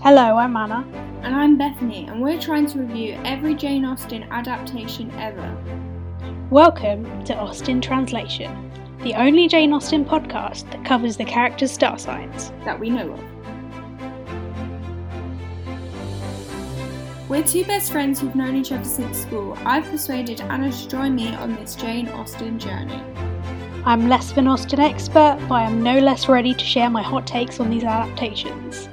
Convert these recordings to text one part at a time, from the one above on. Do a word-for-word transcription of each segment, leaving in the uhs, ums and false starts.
Hello, I'm Anna. And I'm Bethany, and we're trying to review every Jane Austen adaptation ever. Welcome to Austen Translation, the only Jane Austen podcast that covers the characters' star signs that we know of. We're two best friends who've known each other since school. I've persuaded Anna to join me on this Jane Austen journey. I'm less of an Austen expert, but I am no less ready to share my hot takes on these adaptations.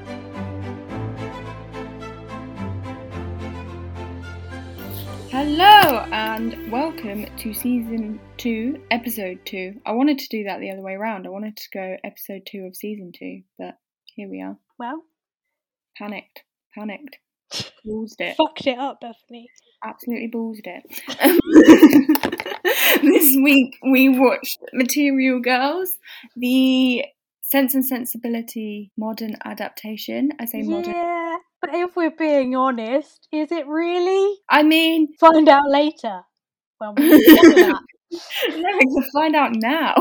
Hello and welcome to season two, episode two. I wanted to do that the other way around. I wanted to go episode two of season two, but here we are. Well, panicked, panicked, ballsed it. Fucked it up, Bethany. Absolutely ballsed it. This week we watched Material Girls, the Sense and Sensibility modern adaptation. I say modern. Yeah, but if we're being honest, is it really? I mean, find out later. Well, we get to that. No, we can find out now.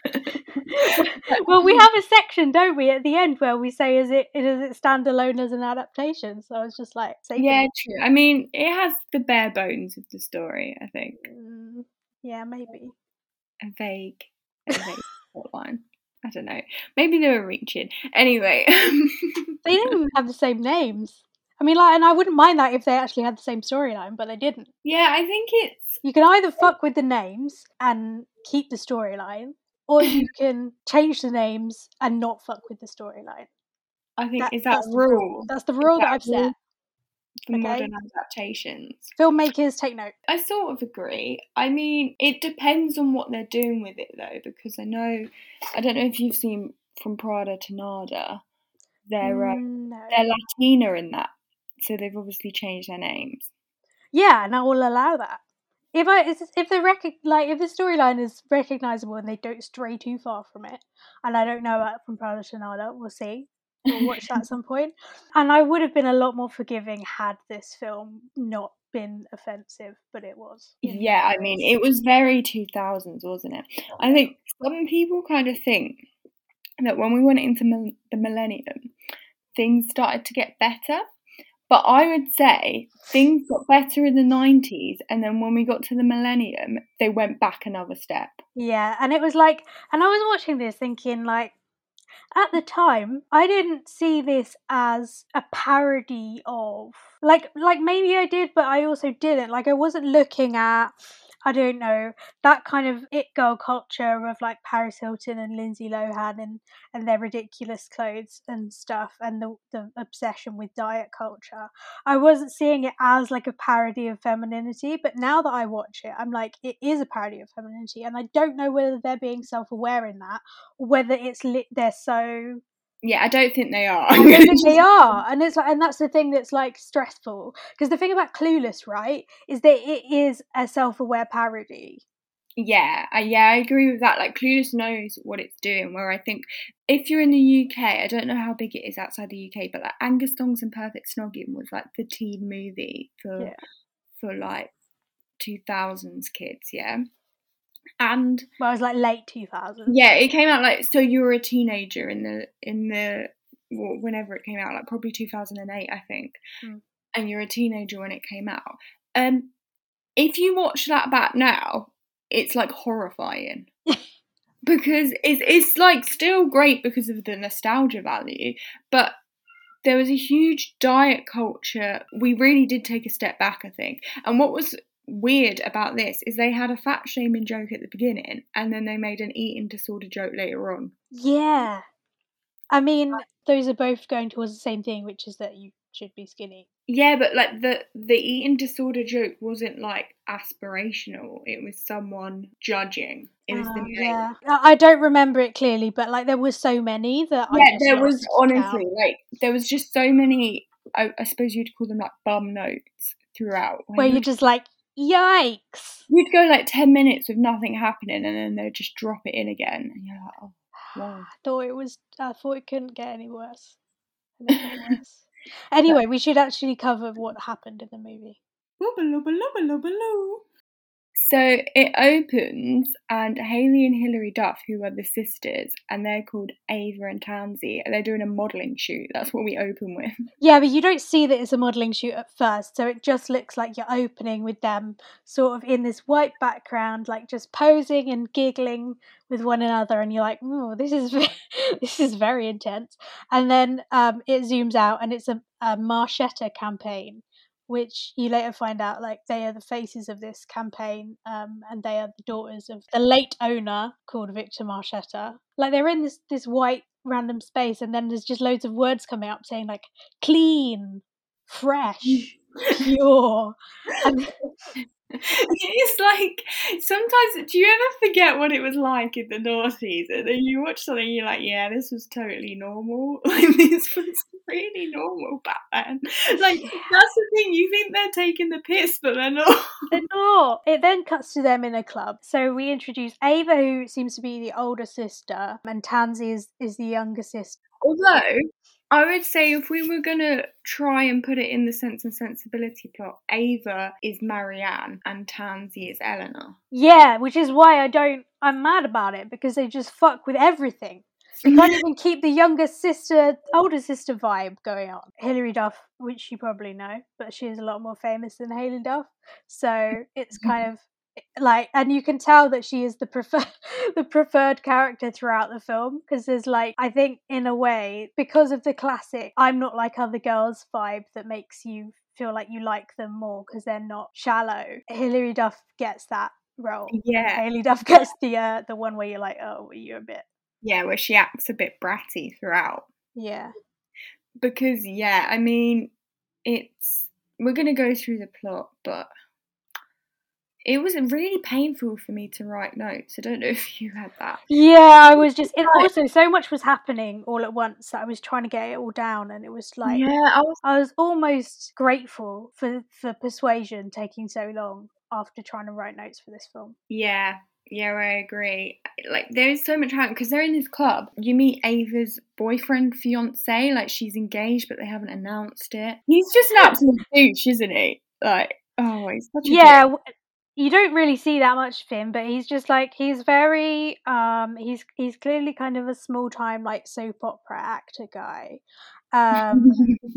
Well, we have a section, don't we, at the end where we say, is it does it stand alone as an adaptation? So I was just like, yeah, it. True. I mean, it has the bare bones of the story, I think. Mm, yeah, maybe. A vague, a vague outline. I don't know. Maybe they were reaching. Anyway. They didn't even have the same names. I mean, like, and I wouldn't mind that if they actually had the same storyline, but they didn't. Yeah, I think it's... You can either fuck with the names and keep the storyline, or you can change the names and not fuck with the storyline. I think, that, is that the rule? rule? That's the rule that, that I've set. For okay. Modern adaptations. Filmmakers, take note. I sort of agree. I mean, it depends on what they're doing with it, though, because I know, I don't know if you've seen From Prada to Nada, they're, um, no. they're Latina in that, so they've obviously changed their names. Yeah, and I will allow that. If I if the rec- like if the storyline is recognisable and they don't stray too far from it, and I don't know about From Prada to Nada, we'll see. We'll watch that at some point. And I would have been a lot more forgiving had this film not been offensive, but it was. Yeah, I mean, it was very two thousands, wasn't it? I think some people kind of think that when we went into mil- the millennium, things started to get better. But I would say things got better in the nineties, and then when we got to the millennium, they went back another step. Yeah, and it was like, and I was watching this thinking, like, at the time, I didn't see this as a parody of, like, like maybe I did, but I also didn't. Like, I wasn't looking at, I don't know, that kind of it girl culture of like Paris Hilton and Lindsay Lohan and, and their ridiculous clothes and stuff, and the, the obsession with diet culture. I wasn't seeing it as like a parody of femininity, but now that I watch it, I'm like, it is a parody of femininity, and I don't know whether they're being self-aware in that, or whether it's lit, they're so... Yeah, I don't think they are. I don't think they are, and it's like, and that's the thing that's like stressful, because the thing about Clueless, right, is that it is a self-aware parody. Yeah, uh, yeah, I agree with that. Like, Clueless knows what it's doing. Where I think if you're in the U K, I don't know how big it is outside the U K, but like Angus Thongs and Perfect Snogging was like the teen movie for yeah. for like two thousands kids, yeah. And well, it was like late two thousands. Yeah, it came out like, so you were a teenager in the in the well, whenever it came out, like probably two thousand eight, I think. Mm. And you're a teenager when it came out. Um, if you watch that back now, it's like horrifying. Because it's it's like still great because of the nostalgia value, but there was a huge diet culture. We really did take a step back, I think. And what was weird about this is they had a fat shaming joke at the beginning, and then they made an eating disorder joke later on. Yeah. I mean, those are both going towards the same thing, which is that you should be skinny. Yeah, but like the the eating disorder joke wasn't like aspirational. It was someone judging. It was uh, the main. Yeah, I don't remember it clearly, but like there was so many that yeah, I just there was honestly count. like there was just so many. I, I suppose you'd call them like bum notes throughout, where you're just like, yikes! You'd go like ten minutes with nothing happening, and then they'd just drop it in again, and you're like, oh, wow. I thought it was. I thought it couldn't get any worse. worse. Anyway, we should actually cover what happened in the movie. So it opens, and Hayley and Hilary Duff, who are the sisters, and they're called Ava and Tansy, and they're doing a modelling shoot. That's what we open with. Yeah, but you don't see that it's a modelling shoot at first, so it just looks like you're opening with them sort of in this white background, like just posing and giggling with one another, and you're like, oh, this is this is very intense. And then um, it zooms out, and it's a, a Marchetta campaign, which you later find out like they are the faces of this campaign, um, and they are the daughters of the late owner called Victor Marchetta. Like they're in this this white random space, and then there's just loads of words coming up saying like clean, fresh, pure, and It's like, sometimes, do you ever forget what it was like in the noughties, and then you watch something and you're like, yeah, this was totally normal. Like, this was really normal back then. Like, that's the thing, you think they're taking the piss, but they're not. they're not. It then cuts to them in a club. So we introduce Ava, who seems to be the older sister, and Tansy is, is the younger sister. Although, I would say if we were going to try and put it in the Sense and Sensibility plot, Ava is Marianne and Tansy is Eleanor. Yeah, which is why I don't, I'm mad about it, because they just fuck with everything. They can't even keep the younger sister, older sister vibe going on. Hilary Duff, which you probably know, but she is a lot more famous than Hayley Duff. So it's kind of like, and you can tell that she is the preferred the preferred character throughout the film, because there's like, I think in a way, because of the classic I'm not like other girls vibe that makes you feel like you like them more because they're not shallow. Hilary Duff gets that role. Yeah. Hayley Duff gets the uh, the one where you're like, oh, you're a bit. Yeah, where she acts a bit bratty throughout. Yeah. Because, yeah, I mean, it's, we're going to go through the plot, but it was really painful for me to write notes. I don't know if you had that. Yeah, I was just, it, also so much was happening all at once that I was trying to get it all down, and it was like, yeah, I was, I was almost grateful for, for Persuasion taking so long after trying to write notes for this film. Yeah, yeah, I agree. Like, there's so much happening, because they're in this club. You meet Ava's boyfriend, fiance, like she's engaged, but they haven't announced it. He's just an absolute douche, isn't he? Like, oh, he's such a Yeah, dick. You don't really see that much of him, but he's just like, he's very, um, he's he's clearly kind of a small time like soap opera actor guy, um,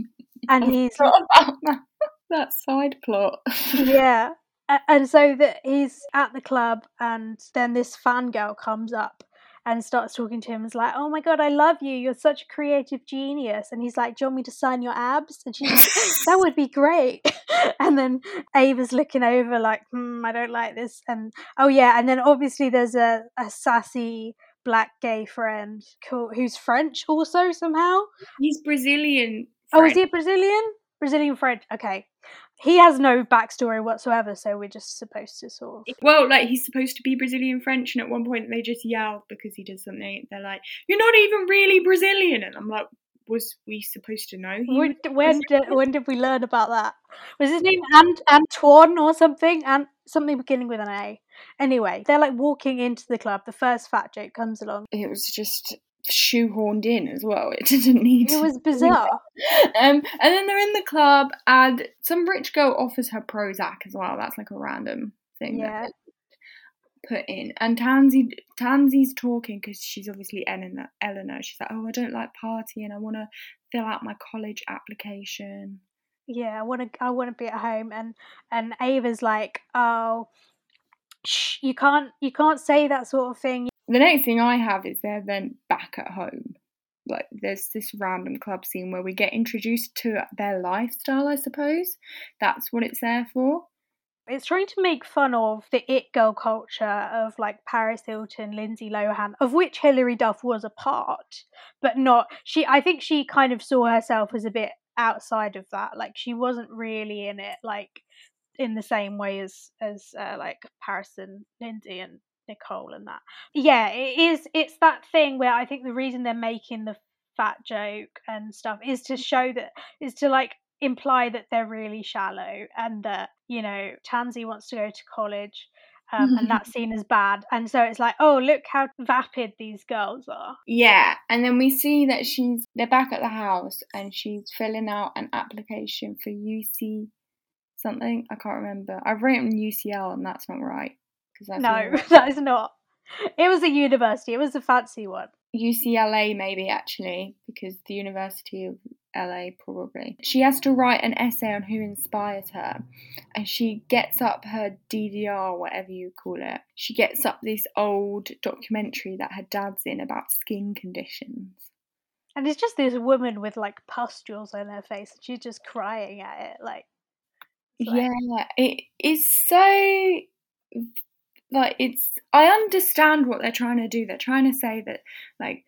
and he's What about that, that side plot? Yeah, and so that he's at the club, and then this fangirl comes up and starts talking to him. Is like, oh my god, I love you. You're such a creative genius. And he's like, do you want me to sign your abs? And she's like, that would be great. And then Ava's looking over like, hmm, I don't like this. And oh yeah, and then obviously there's a, a sassy black gay friend who's French also somehow. He's Brazilian. French. Oh, is he a Brazilian? Brazilian French. Okay. He has no backstory whatsoever, so we're just supposed to sort of... Well, like, he's supposed to be Brazilian French, and at one point they just yell because he does something. They're like, you're not even really Brazilian. And I'm like, was we supposed to know? He when, when, did, when did we learn about that? Was his name Ant- Antoine or something? And something beginning with an A. Anyway, they're like walking into the club. The first fat joke comes along. It was just shoehorned in as well. It didn't need. It was bizarre. um, and then they're in the club, and some rich girl offers her Prozac as well. That's like a random thing. Yeah. That put in, and Tansy Tansy's talking because she's obviously Eleanor. Eleanor. She's like, oh, I don't like partying. I want to fill out my college application. Yeah, I want to. I want to be at home, and and Ava's like, oh, shh, you can't, you can't say that sort of thing. The next thing I have is they're then back at home. Like, there's this random club scene where we get introduced to their lifestyle, I suppose. That's what it's there for. It's trying to make fun of the it girl culture of like Paris Hilton, Lindsay Lohan, of which Hilary Duff was a part, but not, she, I think she kind of saw herself as a bit outside of that. Like, she wasn't really in it, like, in the same way as, as uh, like Paris and Lindsay and Nicole and that. Yeah, it is, it's that thing where I think the reason they're making the fat joke and stuff is to show that, is to like imply that they're really shallow, and that, you know, Tansy wants to go to college, um, and that's seen as bad, and so it's like, oh, look how vapid these girls are. Yeah, and then we see that she's, they're back at the house, and she's filling out an application for U C something. I can't remember. I've written U C L and that's not right. That's no, that is not. It was a university. It was a fancy one. U C L A maybe, actually, because the University of L A probably. She has to write an essay on who inspired her, and she gets up her D V R, whatever you call it. She gets up this old documentary that her dad's in about skin conditions. And it's just this woman with like pustules on her face, and she's just crying at it. Like, like yeah, it is so. Like, it's, I understand what they're trying to do. They're trying to say that, like,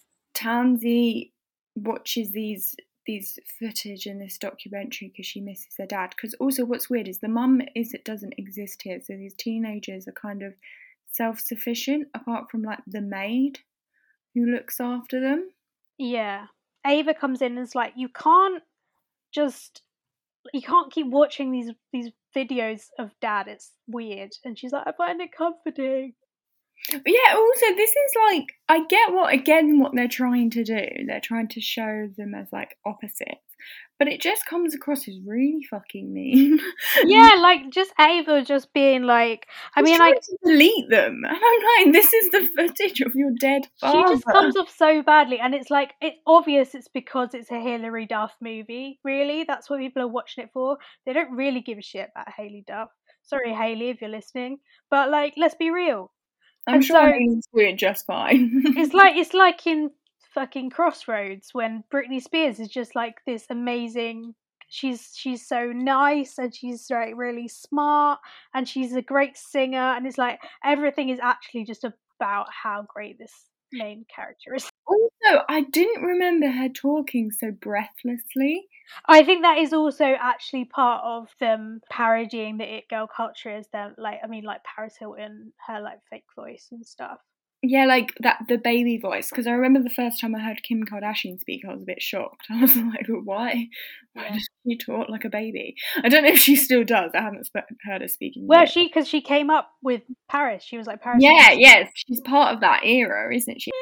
Tansy watches these these footage in this documentary because she misses her dad. Because also what's weird is the mum is it doesn't exist here. So these teenagers are kind of self-sufficient, apart from, like, the maid who looks after them. Yeah. Ava comes in and is like, you can't just... You can't keep watching these these videos of dad. It's weird. And she's like, I find it comforting. But yeah, also, this is like, I get what, again, what they're trying to do. They're trying to show them as, like, opposites. But it just comes across as really fucking mean. Yeah, like, just Ava just being like, I She's mean, trying like... to delete them. And I'm like, this is the footage of your dead father. She just comes off so badly. And it's like, it's obvious it's because it's a Hilary Duff movie. Really? That's what people are watching it for. They don't really give a shit about Hayley Duff. Sorry, Hayley, if you're listening. But, like, let's be real. I'm and sure so, Hayley's doing just fine. it's like it's like in fucking Crossroads when Britney Spears is just like this amazing. She's she's so nice and she's like really smart and she's a great singer and it's like everything is actually just about how great this main character is. Also, I didn't remember her talking so breathlessly. I think that is also actually part of them parodying the It Girl culture. Is them like I mean like Paris Hilton, her like fake voice and stuff. Yeah, like that the baby voice. Because I remember the first time I heard Kim Kardashian speak, I was a bit shocked. I was like, why? Why Yeah. does she talk like a baby? I don't know if she still does. I haven't sp- heard her speaking. Well, yet. she because she came up with Paris. She was like Paris. Yeah, yes, she's part of that era, isn't she?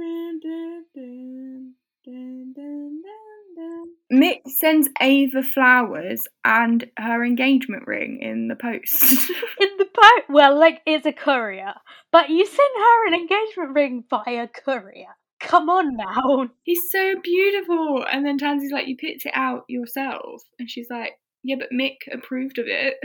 Mick sends Ava flowers and her engagement ring in the post. In the post? Well, like, it's a courier. But you send her an engagement ring via courier. Come on now. He's so beautiful. And then Tansy's like, you picked it out yourself. And she's like, yeah, but Mick approved of it.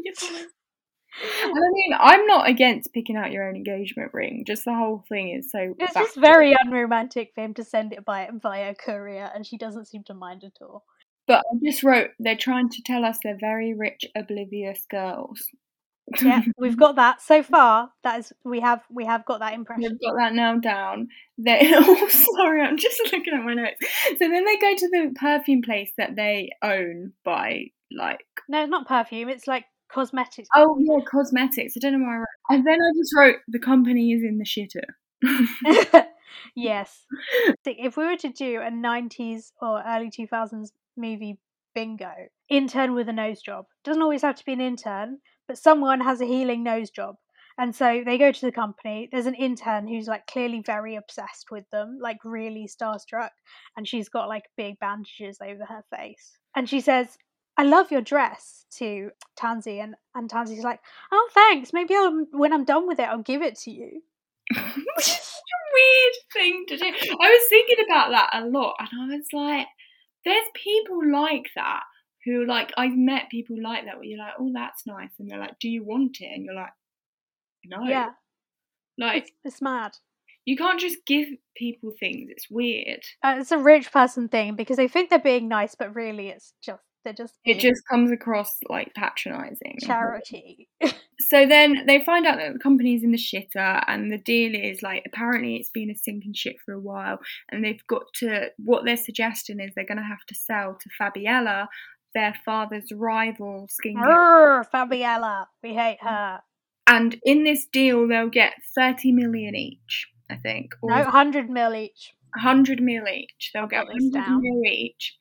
I mean, I'm not against picking out your own engagement ring. Just the whole thing is so... It's just very unromantic for him to send it by via courier, and she doesn't seem to mind at all. But I just wrote, they're trying to tell us they're very rich, oblivious girls. Yeah, we've got that so far. That is, we have we have got that impression. We've got that now down. They oh sorry, I'm just looking at my notes. So then they go to the perfume place that they own by like no, it's not perfume. It's like cosmetics. Oh yeah, cosmetics. I don't know why I wrote. And then I just wrote the company is in the shitter. Yes. If we were to do a nineties or early two thousands movie bingo, intern with a nose job. Doesn't always have to be an intern, but someone has a healing nose job. And so they go to the company. There's an intern who's like clearly very obsessed with them, like really starstruck. And she's got like big bandages over her face. And she says, I love your dress to Tansy. And, and Tansy's like, oh, thanks. Maybe I'll, when I'm done with it, I'll give it to you. Which is such a weird thing to do. I was thinking about that a lot. And I was like, there's people like that who like, I've met people like that where you're like, oh, that's nice. And they're like, do you want it? And you're like, no. Yeah. Like, it's, it's mad. You can't just give people things. It's weird. Uh, it's a rich person thing because they think they're being nice, but really it's just, they're just It just comes across like patronising. Charity. So then they find out that the company's in the shitter, and the deal is like apparently it's been a sinking ship for a while, and they've got to, what they're suggesting is they're going to have to sell to Fabiella, their father's rival skincare. Arr, Fabiella, we hate her. And in this deal, they'll get thirty million each, I think. Or no, one hundred mil each. one hundred mil each. They'll get one hundred mil each.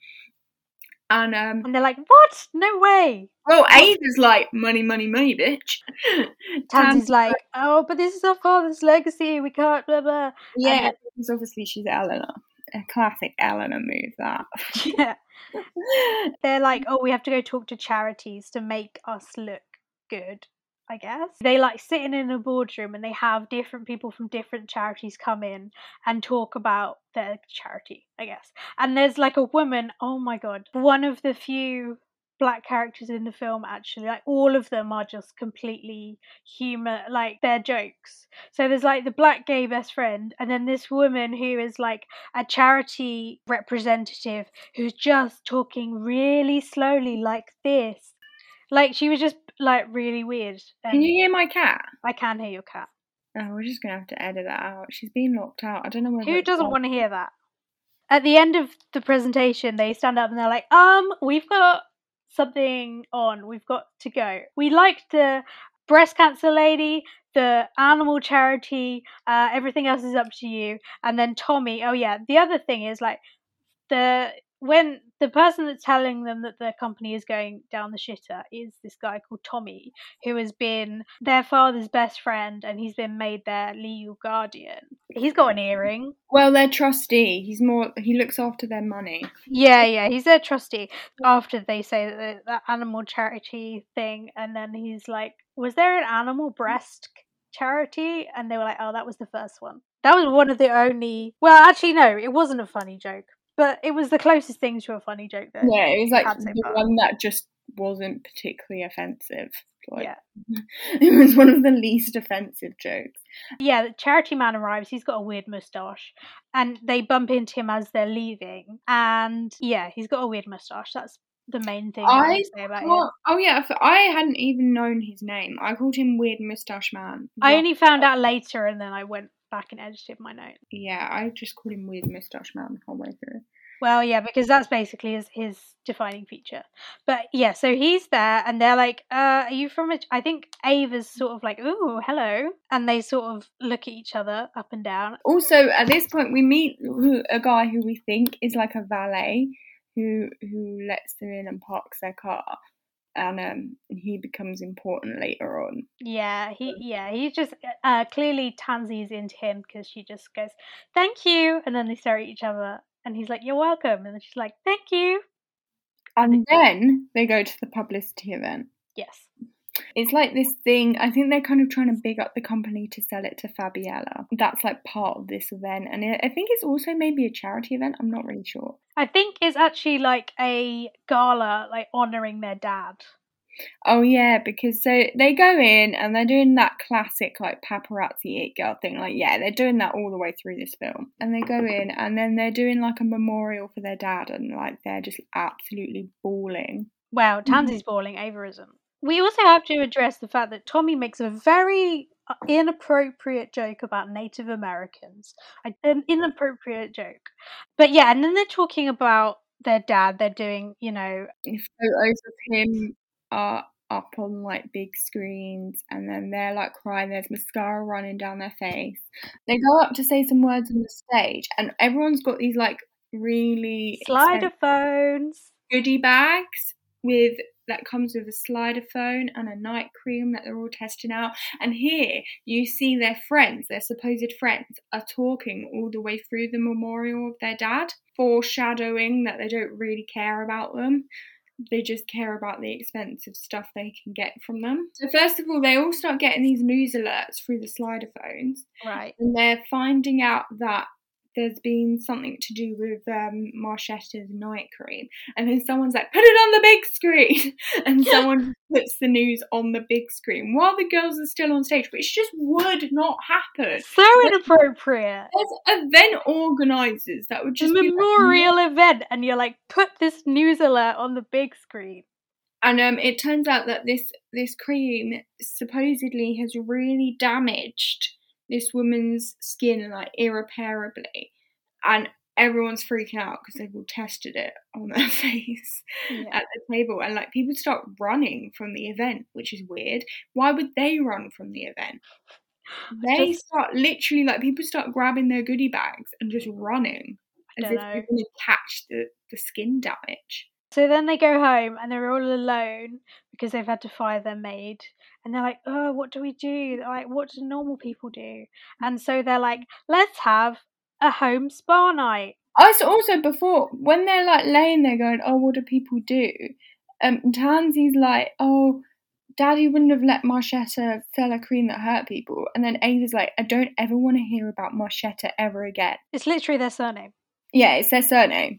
And um, and they're like, what? No way. Well, Ava's like, money, money, money, bitch. Tansy's like, oh, but this is our father's legacy. We can't, blah, blah. Yeah, because obviously she's Eleanor. a classic Eleanor move, that. Yeah. They're like, oh, we have to go talk to charities to make us look good, I guess. They like sitting in a boardroom and they have different people from different charities come in and talk about their charity, I guess. And there's like a woman, oh my god, one of the few black characters in the film, actually, like all of them are just completely humor, like they're jokes. So there's like the black gay best friend, and then this woman who is like a charity representative who's just talking really slowly like this. Like she was just like really weird. Can you hear my cat? I can hear your cat. Oh, we're just gonna have to edit that out. She's been locked out. I don't know whether Who it's doesn't on. want to hear that? At the end of the presentation, they stand up and they're like, um, we've got something on. We've got to go. We liked the breast cancer lady, the animal charity, uh, everything else is up to you. And then Tommy, oh yeah, the other thing is like the when the person that's telling them that their company is going down the shitter is this guy called Tommy, who has been their father's best friend and he's been made their legal guardian. He's got an earring. Well, their trustee. He's more. He looks after their money. Yeah, yeah, he's their trustee. After they say that that animal charity thing, and then he's like, "Was there an animal breast charity?" And they were like, "Oh, that was the first one." That was one of the only. Well, actually, no, it wasn't a funny joke, but it was the closest thing to a funny joke that Yeah, it was like had so the far. one that just wasn't particularly offensive. Like, Yeah. It was one of the least offensive jokes. Yeah, the charity man arrives. He's got a weird moustache, and they bump into him as they're leaving. And yeah, he's got a weird moustache. That's the main thing I, I would say about him. can't- oh yeah, f- I hadn't even known his name. I called him Weird Moustache Man. I But- only found out later, and then I went back and edited my note. yeah, I just called him Weird Moustache Man the whole way through. Well, yeah, because that's basically his, his defining feature. But yeah, so he's there, and they're like, uh, are you from a... I think Ava's sort of like, ooh, hello. And they sort of look at each other up and down. Also, at this point, we meet who, a guy who we think is like a valet who who lets them in and parks their car. And um, he becomes important later on. Yeah, he yeah he just uh, clearly Tansy's into him because she just goes, thank you, and then they stare at each other, and he's like, you're welcome, and then she's like, thank you. And then they go to the publicity event. Yes. It's like this thing, I think they're kind of trying to big up the company to sell it to Fabiella. That's like part of this event. And I think it's also maybe a charity event. I'm not really sure. I think it's actually like a gala, like honouring their dad. Oh yeah, because so they go in and they're doing that classic like paparazzi it girl thing. Like yeah, they're doing that all the way through this film. And they go in and then they're doing like a memorial for their dad and like they're just absolutely bawling. Wow, Tansy's bawling, Ava isn't. We also have to address the fact that Tommy makes a very inappropriate joke about Native Americans. An inappropriate joke. But yeah, and then they're talking about their dad. They're doing, you know... photos of him are up on like big screens and then they're like crying. There's mascara running down their face. They go up to say some words on the stage and everyone's got these like really slider phones, goodie bags with that comes with a slider phone and a night cream that they're all testing out. And here you see their friends, their supposed friends, are talking all the way through the memorial of their dad, foreshadowing that they don't really care about them. They just care about the expensive stuff they can get from them. So first of all, they all start getting these news alerts through the slider phones. Right. And they're finding out that there's been something to do with um, Marchetta's night cream. And then someone's like, put it on the big screen. And someone puts the news on the big screen while the girls are still on stage, which just would not happen. So inappropriate. There's event organisers that would just a be memorial like, event, and you're like, put this news alert on the big screen. And um, it turns out that this this cream supposedly has really damaged this woman's skin like irreparably, and everyone's freaking out because they've all tested it on their face yeah. at the table, and like people start running from the event, which is weird. Why would they run from the event? They just... start literally like people start grabbing their goodie bags and just running as if know. They're going to catch the, the skin damage. So then they go home and they're all alone because they've had to fire their maid. And they're like, oh, what do we do? They're like, what do normal people do? And so they're like, let's have a home spa night. I saw also before, when they're like laying there going, oh, what do people do? Um, Tansy's like, oh, Daddy wouldn't have let Marchetta sell a cream that hurt people. And then Ava's like, I don't ever want to hear about Marchetta ever again. It's literally their surname. Yeah, it's their surname.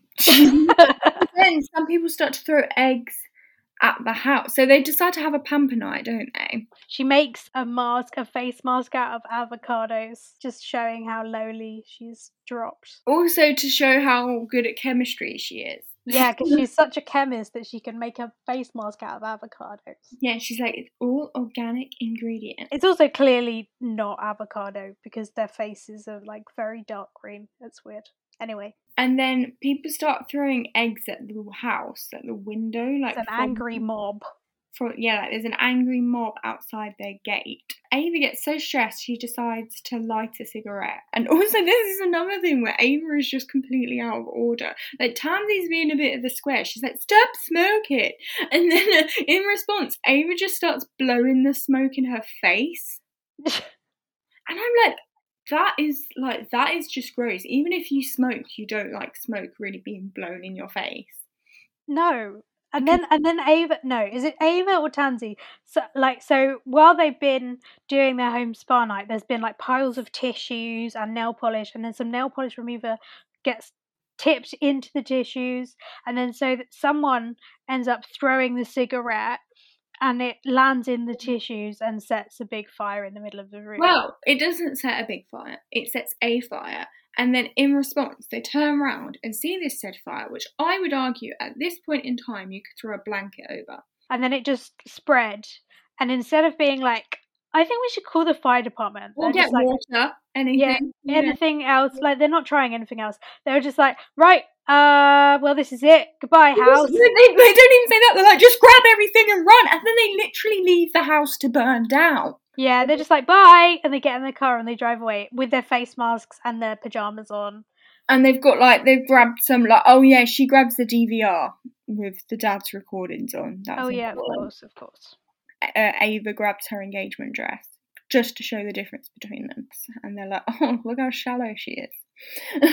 Then some people start to throw eggs at the house. So they decide to have a pamper night, don't they? She makes a mask, a face mask out of avocados, just showing how lowly she's dropped. Also to show how good at chemistry she is. Yeah, because she's such a chemist that she can make a face mask out of avocados. Yeah, she's like, it's all organic ingredients. It's also clearly not avocado because their faces are like very dark green. It's weird. Anyway. And then people start throwing eggs at the house, at the window. Like it's an from, angry mob. For, yeah, like there's an angry mob outside their gate. Ava gets so stressed she decides to light a cigarette. And also this is another thing where Ava is just completely out of order. Like Tansy's being a bit of a square. She's like, stop smoking. And then in response, Ava just starts blowing the smoke in her face. And I'm like, that is like that is just gross. Even if you smoke, you don't like smoke really being blown in your face. No. And then and then Ava no, is it Ava or Tansy? So like so while they've been doing their home spa night, there's been like piles of tissues and nail polish, and then some nail polish remover gets tipped into the tissues, and then so that someone ends up throwing the cigarette and it lands in the tissues and sets a big fire in the middle of the room. Well, it doesn't set a big fire. It sets a fire. And then in response, they turn around and see this said fire, which I would argue at this point in time, you could throw a blanket over. And then it just spread. And instead of being like, I think we should call the fire department. Or get like, water, anything. Yeah, anything know. else. Like, they're not trying anything else. They're just like, right, uh, well, this is it. Goodbye, house. They, they, they don't even say that. They're like, just grab everything and run. And then they literally leave the house to burn down. Yeah, they're just like, bye. And they get in their car and they drive away with their face masks and their pajamas on. And they've got, like, they've grabbed some, like, oh, yeah, she grabs the D V R with the dad's recordings on. That's oh, yeah, important. of course, of course. Uh, Ava grabs her engagement dress just to show the difference between them. And they're like, oh, look how shallow she is.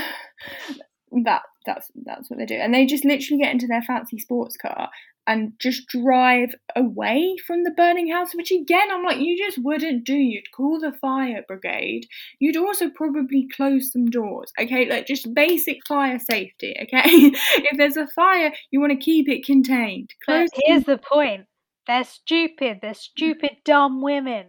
that that's that's what they do. And they just literally get into their fancy sports car and just drive away from the burning house, which again, I'm like, you just wouldn't do. You'd call the fire brigade. You'd also probably close some doors, okay? Like, just basic fire safety, okay? If there's a fire, you want to keep it contained. Close but here's the point. They're stupid. They're stupid, dumb women.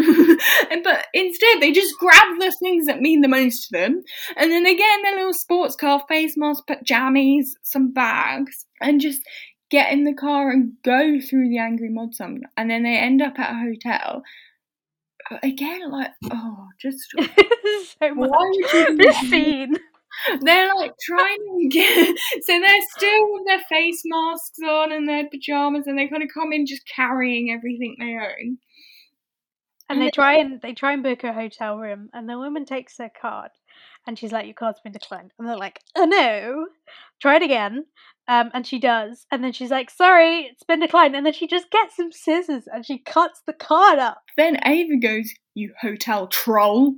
But instead, they just grab the things that mean the most to them, and then they get in their little sports car, face mask, jammies, some bags, and just get in the car and go through the angry mod summoner. And then they end up at a hotel. Again, like, oh, just so much. Why would you this scene? They're like trying to get, so they're still with their face masks on and their pajamas, and they kind of come in just carrying everything they own. And they try and they try and book a hotel room, and the woman takes their card, and she's like, "Your card's been declined." And they're like, "Oh no!" Try it again, um, and she does, and then she's like, "Sorry, it's been declined." And then she just gets some scissors and she cuts the card up. Then Ava goes, "You hotel troll!"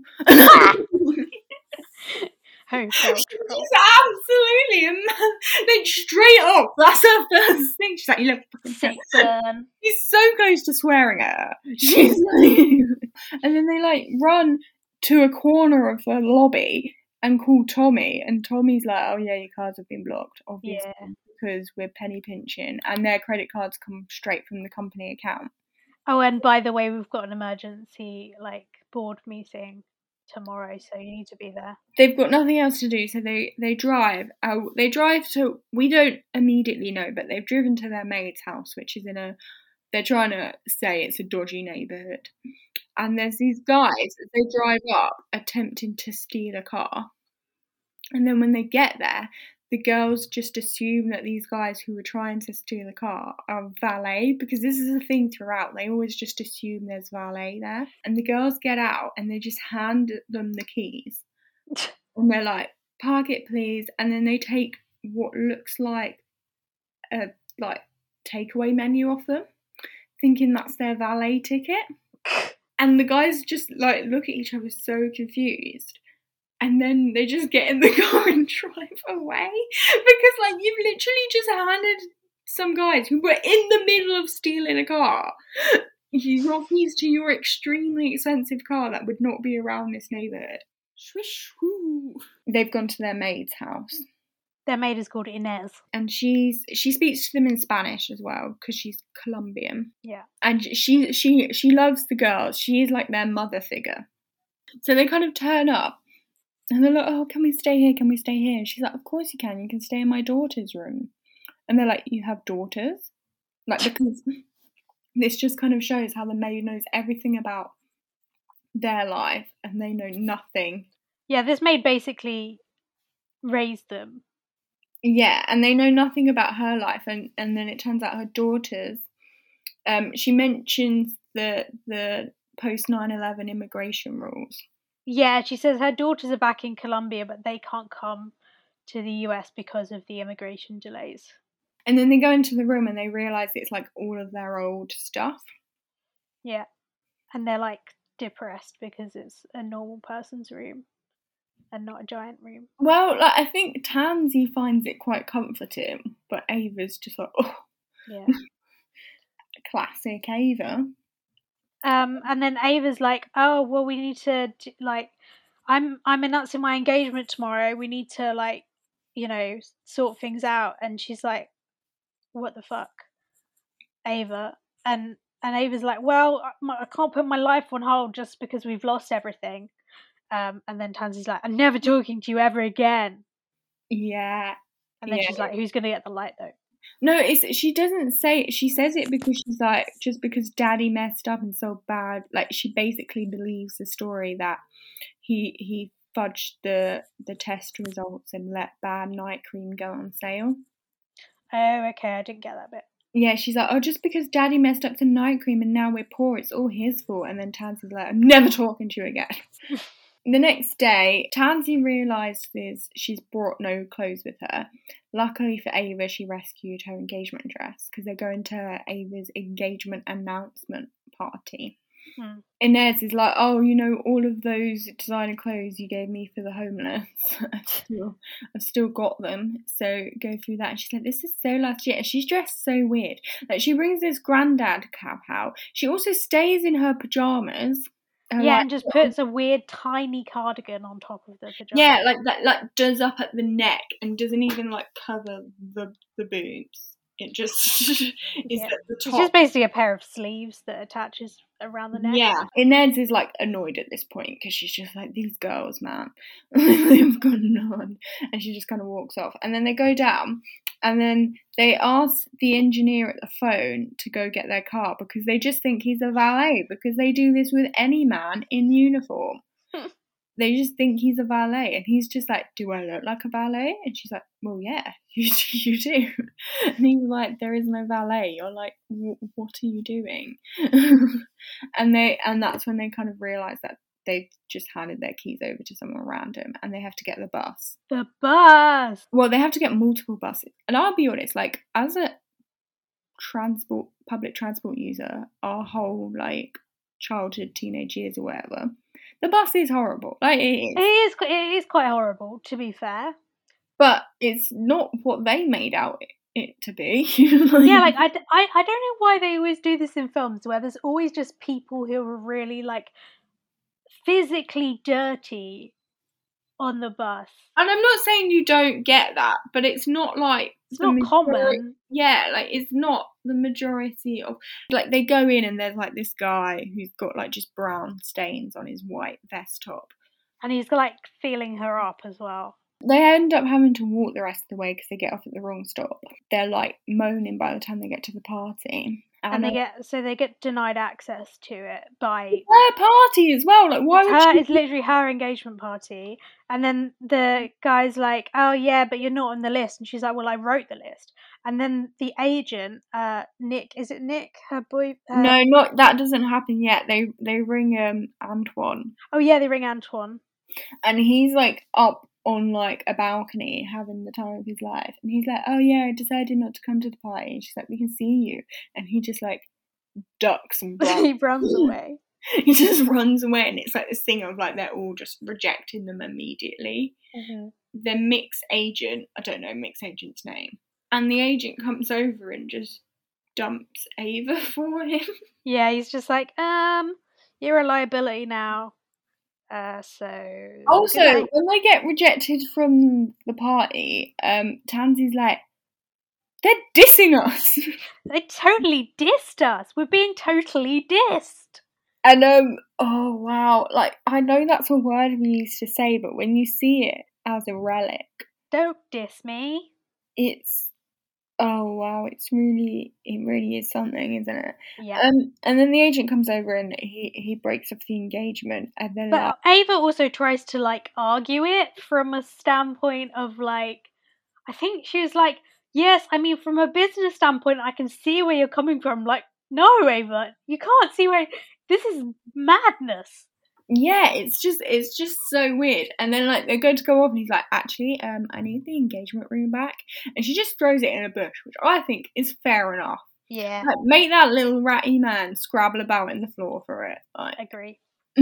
Hotel troll. She's absolutely like straight up. That's her first thing. She's like, "You look fucking sick." He's so close to swearing at her. She's like, and then they like run to a corner of the lobby and call Tommy, and Tommy's like, "Oh yeah, your cards have been blocked, obviously, yeah. because we're penny pinching, and their credit cards come straight from the company account." Oh, and by the way, we've got an emergency like board meeting tomorrow, so you need to be there. They've got nothing else to do, so they they drive out. They drive to, we don't immediately know, but they've driven to their maid's house, which is in a, they're trying to say it's a dodgy neighbourhood, and there's these guys that they drive up attempting to steal a car, and then when they get there, the girls just assume that these guys who were trying to steal a car are valet, because this is a thing throughout. They always just assume there's valet there. And the girls get out and they just hand them the keys. And they're like, "Park it, please." And then they take what looks like a like takeaway menu off them, thinking that's their valet ticket. And the guys just like look at each other so confused. And then they just get in the car and drive away. Because, like, you've literally just handed some guys who were in the middle of stealing a car your keys to your extremely expensive car that would not be around this neighbourhood. Swish, whoo. They've gone to their maid's house. Their maid is called Inez. And she's she speaks to them in Spanish as well, because she's Colombian. Yeah. And she she she loves the girls. She is like their mother figure. So they kind of turn up and they're like, oh, can we stay here? Can we stay here? And she's like, of course you can. You can stay in my daughter's room. And they're like, you have daughters? Like, because this just kind of shows how the maid knows everything about their life and they know nothing. Yeah, this maid basically raised them. Yeah, and they know nothing about her life, and, and then it turns out her daughters, um, she mentions the the post nine eleven immigration rules. Yeah, she says her daughters are back in Colombia, but they can't come to the U S because of the immigration delays. And then they go into the room and they realise it's like all of their old stuff. Yeah, and they're like depressed because it's a normal person's room and not a giant room. Well, like, I think Tansy finds it quite comforting, but Ava's just like, oh. Yeah. Classic Ava. Um, and then Ava's like, oh, well, we need to, like, I'm I'm announcing my engagement tomorrow. We need to, like, you know, sort things out. And she's like, what the fuck, Ava? And and Ava's like, well, I can't put my life on hold just because we've lost everything. Um, and then Tansy's like, I'm never talking to you ever again. Yeah. And then yeah. she's like, who's going to get the light, though? No, it's she doesn't say it. She says it because she's like, just because Daddy messed up and so bad. Like, she basically believes the story that he he fudged the, the test results and let bad night cream go on sale. Oh, okay. I didn't get that bit. Yeah, she's like, oh, just because Daddy messed up the night cream and now we're poor, it's all his fault. And then Tansy's like, I'm never talking to you again. The next day, Tansy realises she's brought no clothes with her. Luckily for Ava, she rescued her engagement dress because they're going to Ava's engagement announcement party. Hmm. Inez is like, oh, you know, all of those designer clothes you gave me for the homeless, I've still, I've still got them, so go through that. And she's like, this is so last year. She's dressed so weird. Like, she brings this granddad cap out. She also stays in her pyjamas. Yeah, like, and just puts a weird tiny cardigan on top of the pajamas. Yeah, like that, like does up at the neck and doesn't even like cover the the boobs. It just is yeah. at the top. It's just basically a pair of sleeves that attaches around the neck. Yeah, Inez is like annoyed at this point because she's just like, these girls, man, they've gone on, and she just kind of walks off. And then they go down, and then they ask the engineer at the phone to go get their car because they just think he's a valet, because they do this with any man in uniform. They just think he's a valet, and he's just like, do I look like a valet? And she's like, well, yeah, you, you do. And he's like, there is no valet. You're like, what are you doing? and they and that's when they kind of realise that they've just handed their keys over to someone random, and they have to get the bus. The bus! Well, they have to get multiple buses. And I'll be honest, like, as a transport, public transport user, our whole, like, childhood, teenage years or whatever, the bus is horrible. Like, it is. It is, it is quite horrible, to be fair. But it's not what they made out it to be. like, yeah, like, I, I, I don't know why they always do this in films where there's always just people who are really, like, physically dirty on the bus. And I'm not saying you don't get that, but it's not like... It's not majority, common. Yeah, like, it's not the majority of... Like, they go in and there's, like, this guy who's got, like, just brown stains on his white vest top. And he's, like, feeling her up as well. They end up having to walk the rest of the way because they get off at the wrong stop. They're, like, moaning by the time they get to the party. And, and they get so they get denied access to it by her party as well. Like, why it's would her, she... It's literally her engagement party. And then the guy's like, "Oh yeah, but you're not on the list." And she's like, "Well, I wrote the list." And then the agent, uh, Nick, is it Nick? Her boy? Her... No, not that doesn't happen yet. They they ring um Antoine. Oh yeah, they ring Antoine, and he's like up on like a balcony having the time of his life, and he's like, oh yeah, I decided not to come to the party. And she's like, we can see you, and he just like ducks and runs. He runs away. he just runs away, and it's like this thing of like they're all just rejecting them immediately. Mm-hmm. The Mick's agent, I don't know Mick's agent's name, and the agent comes over and just dumps Ava for him. Yeah, he's just like, um, you're a liability now. Uh, so Also, good night. when they get rejected from the party, um, Tansy's like, they're dissing us. They totally dissed us. We're being totally dissed. And um, oh wow, like I know that's a word we used to say, but when you see it as a relic, Don't diss me. it's oh wow, it's really it really is something, isn't it? Yeah. Um, and then the agent comes over and he he breaks up the engagement, and then But like, Ava also tries to like argue it from a standpoint of like, I think she was like, yes, I mean from a business standpoint, I can see where you're coming from. Like, no, Ava, you can't see where this is madness. yeah, it's just it's just so weird. And then like they go to go off, and he's like, actually, um, I need the engagement ring back, and she just throws it in a bush, which I think is fair enough. Yeah, Like, make that little ratty man scrabble about in the floor for it. Like, agree.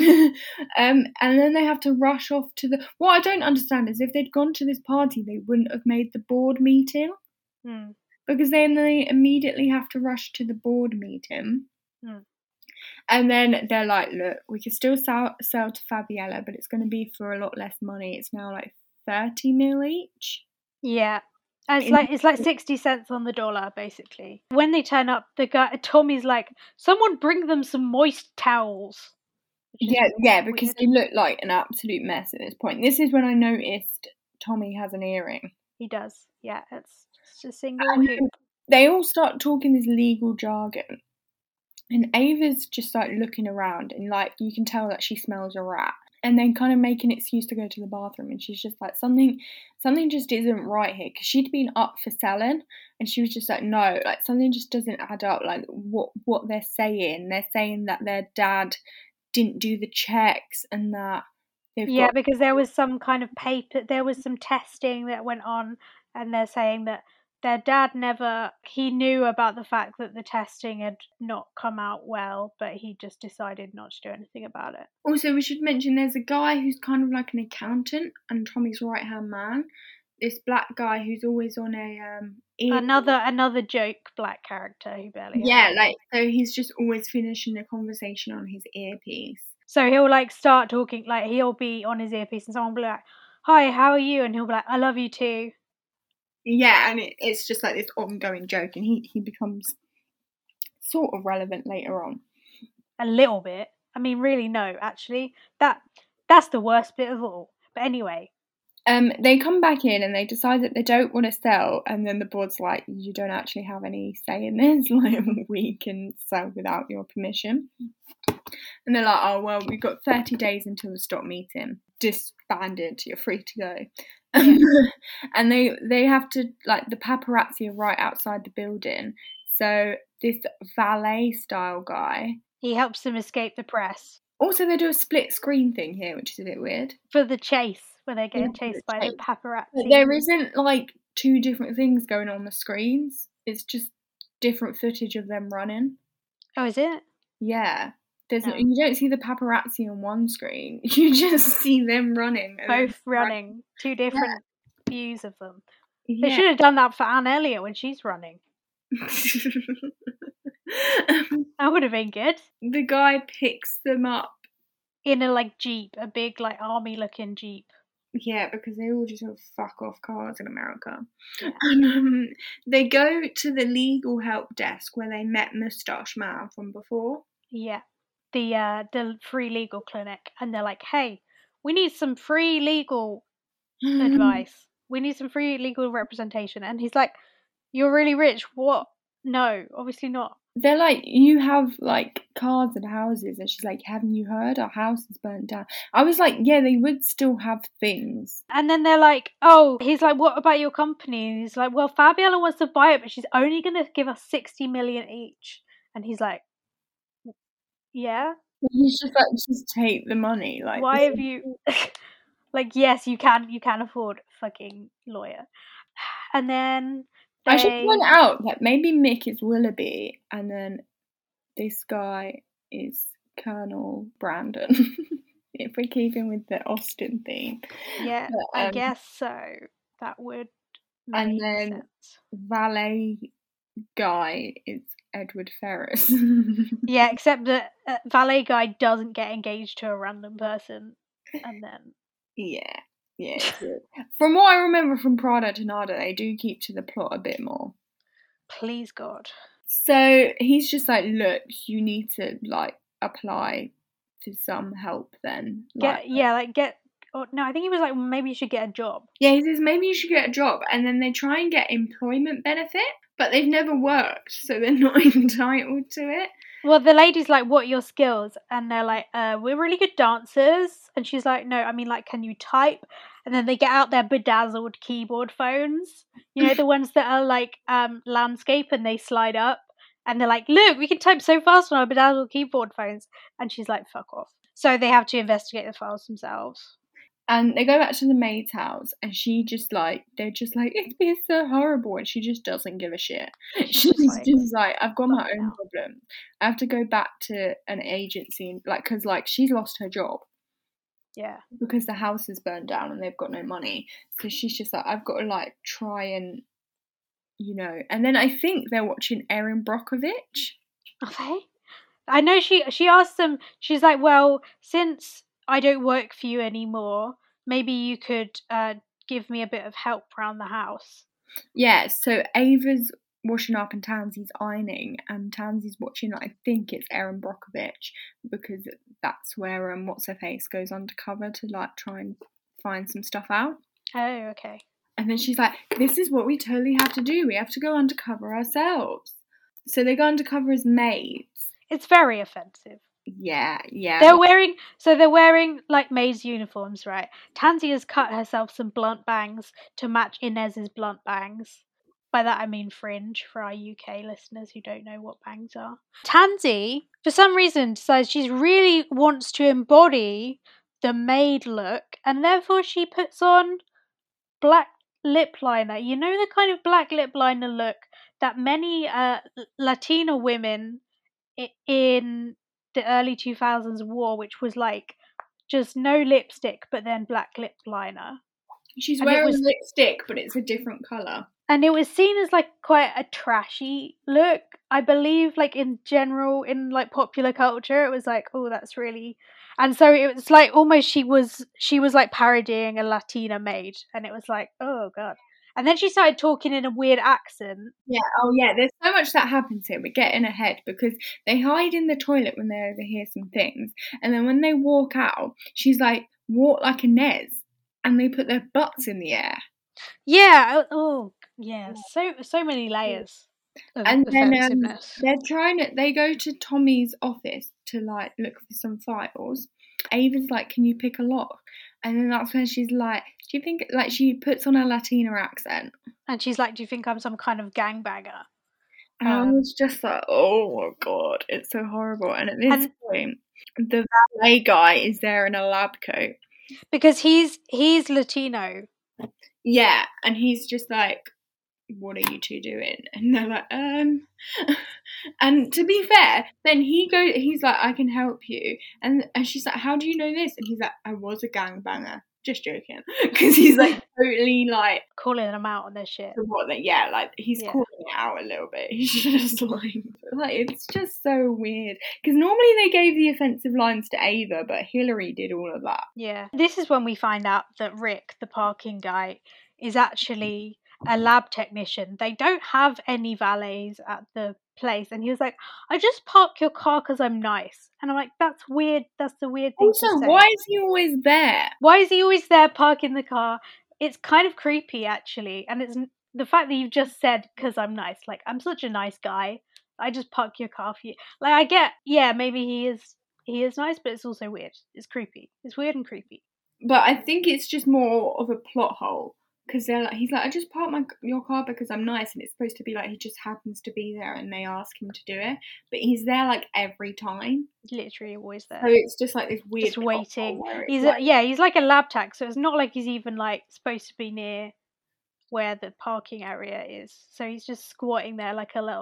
um, and then they have to rush off to the. What I don't understand is if they'd gone to this party, they wouldn't have made the board meeting, Hmm. because then they immediately have to rush to the board meeting. Hmm. And then they're like, look, we can still sell, sell to Fabiella, but it's going to be for a lot less money. It's now like thirty mil each. Yeah. It's like it's like sixty cents on the dollar, basically. When they turn up, the guy Tommy's like, "Someone bring them some moist towels." Yeah, yeah, because weird. they look like an absolute mess at this point. This is when I noticed Tommy has an earring. He does. Yeah, it's just a single And hoop. they all start talking this legal jargon, and Ava's just like looking around, and like you can tell that she smells a rat. And then kind of make an excuse to go to the bathroom, and she's just like, something something just isn't right here, because she'd been up for selling, and she was just like, no, like something just doesn't add up. Like what what they're saying they're saying that their dad didn't do the checks, and that they've Yeah, got because there was some kind of paper, there was some testing that went on, and they're saying that their dad never, he knew about the fact that the testing had not come out well, but he just decided not to do anything about it. Also, we should mention there's a guy who's kind of like an accountant and Tommy's right hand man. This black guy who's always on a um ear- Another another joke black character who barely has yeah, any. like so he's just always finishing the conversation on his earpiece. So he'll like start talking, like he'll be on his earpiece and someone will be like, "Hi, how are you?" And he'll be like, "I love you too." Yeah, and it, it's just like this ongoing joke, and he, he becomes sort of relevant later on. A little bit. I mean, really, no, actually. That that's the worst bit of all. But anyway. Um, they come back in and they decide that they don't want to sell, and then the board's like, you don't actually have any say in this, like we can sell without your permission. And they're like, oh well, we've got thirty days until the stock meeting. Disbanded, you're free to go. Yeah. And they they have to, like, the paparazzi are right outside the building. So this valet style guy, he helps them escape the press. Also, they do a split screen thing here, which is a bit weird. For the chase, where they're getting chased by the paparazzi. But there isn't like two different things going on the screens. It's just different footage of them running. Oh, is it? Yeah. There's no. You don't see the paparazzi on one screen. You just see them running. Both running. Run. Two different yeah. views of them. Yeah. They should have done that for Anne Elliot when she's running. That would have been good. The guy picks them up in a like jeep, a big like army looking jeep. Yeah, because they all just have fuck off cars in America. Yeah. And, um, they go to the legal help desk where they met Moustache Man from before. Yeah, the uh, the free legal clinic, and they're like, "Hey, we need some free legal advice. We need some free legal representation." And he's like, "You're really rich. What? No, obviously not." They're like, you have like cars and houses, and she's like, haven't you heard? Our house is burnt down. I was like, yeah, they would still have things. And then they're like, oh, he's like, what about your company? And he's like, well, Fabiella wants to buy it, but she's only going to give us sixty million each. And he's like, yeah. He's just like, just take the money. Like, why have you? Like, yes, you can. You can afford fucking lawyer. And then. They... I should point out that maybe Mick is Willoughby, and then this guy is Colonel Brandon. If we're keeping with the Austen theme. Yeah, But, I um, guess so. That would make and then sense. valet guy is Edward Ferrars. Yeah, except that uh, valet guy doesn't get engaged to a random person, and then Yeah, yeah. It's good. From what I remember from Prada to Nada, they do keep to the plot a bit more. please God. So he's just like, look, you need to like apply for some help then. Like, Get yeah, like get. Or, no, I think he was like, maybe you should get a job. yeah, he says maybe you should get a job, and then they try and get employment benefit, but they've never worked, so they're not entitled to it. Well, the lady's like, what are your skills? And they're like, uh, we're really good dancers. And she's like, no, I mean, like, can you type? And then they get out their bedazzled keyboard phones. You know, the ones that are like um, landscape and they slide up. And they're like, look, we can type so fast on our bedazzled keyboard phones. And she's like, fuck off. So they have to investigate the files themselves. And they go back to the maid's house, and she just like, they're just like, it's been so horrible, and she just doesn't give a shit. She's She's just just like, like, I've got my "Fuck own now." problems. I have to go back to an agency, and, like, because like she's lost her job Yeah. because the house is burned down and they've got no money. So she's just like, I've got to like try and, you know. And then I think they're watching Erin Brockovich. Are they? I know she she asked them, she's like, well, since I don't work for you anymore, maybe you could uh, give me a bit of help around the house. Yeah, so Ava's washing up and Tansy's ironing, and Tansy's watching, I think it's Erin Brockovich, because that's where um, What's Her Face goes undercover to like try and find some stuff out. Oh, okay. And then she's like, this is what we totally have to do. We have to go undercover ourselves. So they go undercover as maids. It's very offensive. Yeah, yeah. They're wearing, so they're wearing like maids' uniforms, right? Tansy has cut herself some blunt bangs to match Inez's blunt bangs. By that I mean fringe for our U K listeners who don't know what bangs are. Tansy, for some reason, decides she really wants to embody the maid look, and therefore she puts on black lip liner. You know, the kind of black lip liner look that many uh, Latina women in the early two thousands wore, which was like just no lipstick but then black lip liner. She's And it wearing was- lipstick, but it's a different colour. And it was seen as like quite a trashy look. I believe like in general in like popular culture it was like, oh, that's really, and so it was like almost she was she was like parodying a Latina maid, and it was like, oh god. And then she started talking in a weird accent. Yeah, oh yeah, there's so much that happens here. We're getting ahead because they hide in the toilet when they overhear some things. And then when they walk out, she's like, walk like Inez. And they put their butts in the air. Yeah, oh, yeah, so so many layers of And then um, offensiveness. they're trying to, they go to Tommy's office to like look for some files. Ava's like, can you pick a lock? And then that's when she's like, do you think, like she puts on a Latina accent. And she's like, do you think I'm some kind of gangbanger? And I Um, was just like, oh my god, it's so horrible. And at this And- point, the valet guy is there in a lab coat. Because he's he's Latino. Yeah, and he's just like, what are you two doing? And they're like, um. And to be fair, then he go, he's like, I can help you. And and she's like, how do you know this? And he's like, I was a gangbanger. Just joking. Because he's like totally like Calling them out on their shit. what they, yeah, like he's Yeah. calling it out a little bit. He's just like, like it's just so weird. Because normally they gave the offensive lines to Ava, but Hillary did all of that. Yeah. This is when we find out that Rick, the parking guy, is actually a lab technician. They don't have any valets at the place. And he was like, I just park your car because I'm nice. And I'm like, that's weird. That's the weird thing to Also, say. why is he always there? Why is he always there parking the car? It's kind of creepy, actually. And it's the fact that you've just said, because I'm nice. Like, I'm such a nice guy. I just park your car for you. Like, I get, yeah, maybe he is he is nice, but it's also weird. It's creepy. It's weird and creepy. But I think it's just more of a plot hole. Because they're like, he's like, I just parked my your car because I'm nice, and it's supposed to be like he just happens to be there, and they ask him to do it, but he's there like every time. Literally always there. So it's just like this weird Just plot waiting. hole where it's He's like, a, yeah, he's like a lab tech, so it's not like he's even like supposed to be near where the parking area is. So he's just squatting there like a little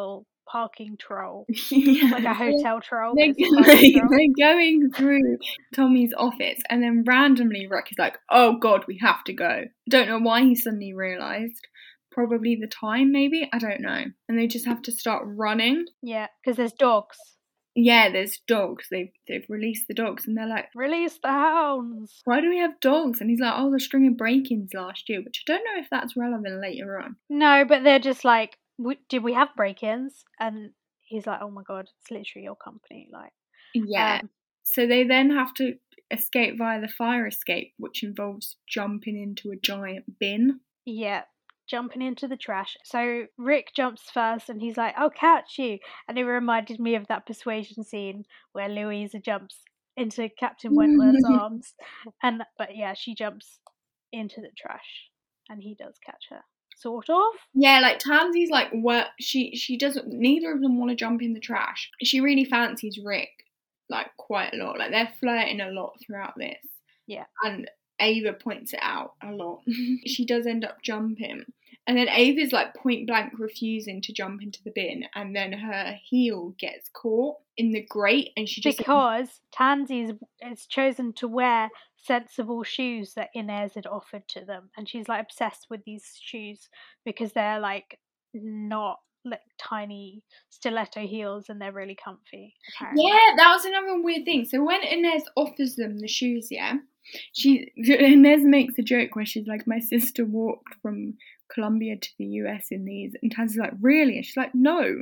parking troll. Yeah, Like a hotel troll, but They're, it's a parking troll. they're going through Tommy's office, and then randomly Rick is like, "Oh God, we have to go." Don't know why he suddenly realised. Probably the time, maybe, I don't know. And they just have to start running. Yeah, because there's dogs. Yeah, there's dogs. They've they've released the dogs, and they're like, "Release the hounds." Why do we have dogs? And he's like, "Oh, the string of break-ins last year," which I don't know if that's relevant later on. No, but they're just like, "Did we have break-ins?" And he's like, "Oh my God, it's literally your company." Like, yeah. Um, so they then have to escape via the fire escape, which involves jumping into a giant bin. Yeah. Jumping into the trash. So Rick jumps first and he's like, "I'll catch you." And it reminded me of that Persuasion scene where Louisa jumps into Captain Wentworth's arms. And but yeah, she jumps into the trash and he does catch her. Sort of. Yeah, like Tansy's like what she she doesn't neither of them want to jump in the trash. She really fancies Rick like quite a lot. Like they're flirting a lot throughout this. Yeah. And Ava points it out a lot. She does end up jumping. And then Ava's like point blank refusing to jump into the bin, and then her heel gets caught in the grate, and she just because Tansy has chosen to wear sensible shoes that Inez had offered to them, and she's like obsessed with these shoes because they're like not like tiny stiletto heels and they're really comfy. Apparently. Yeah, that was another weird thing. So when Inez offers them the shoes, yeah, she Inez makes a joke where she's like, "My sister walked from Colombia to the U S in these," and Tansy's like, "Really?" And she's like, "No."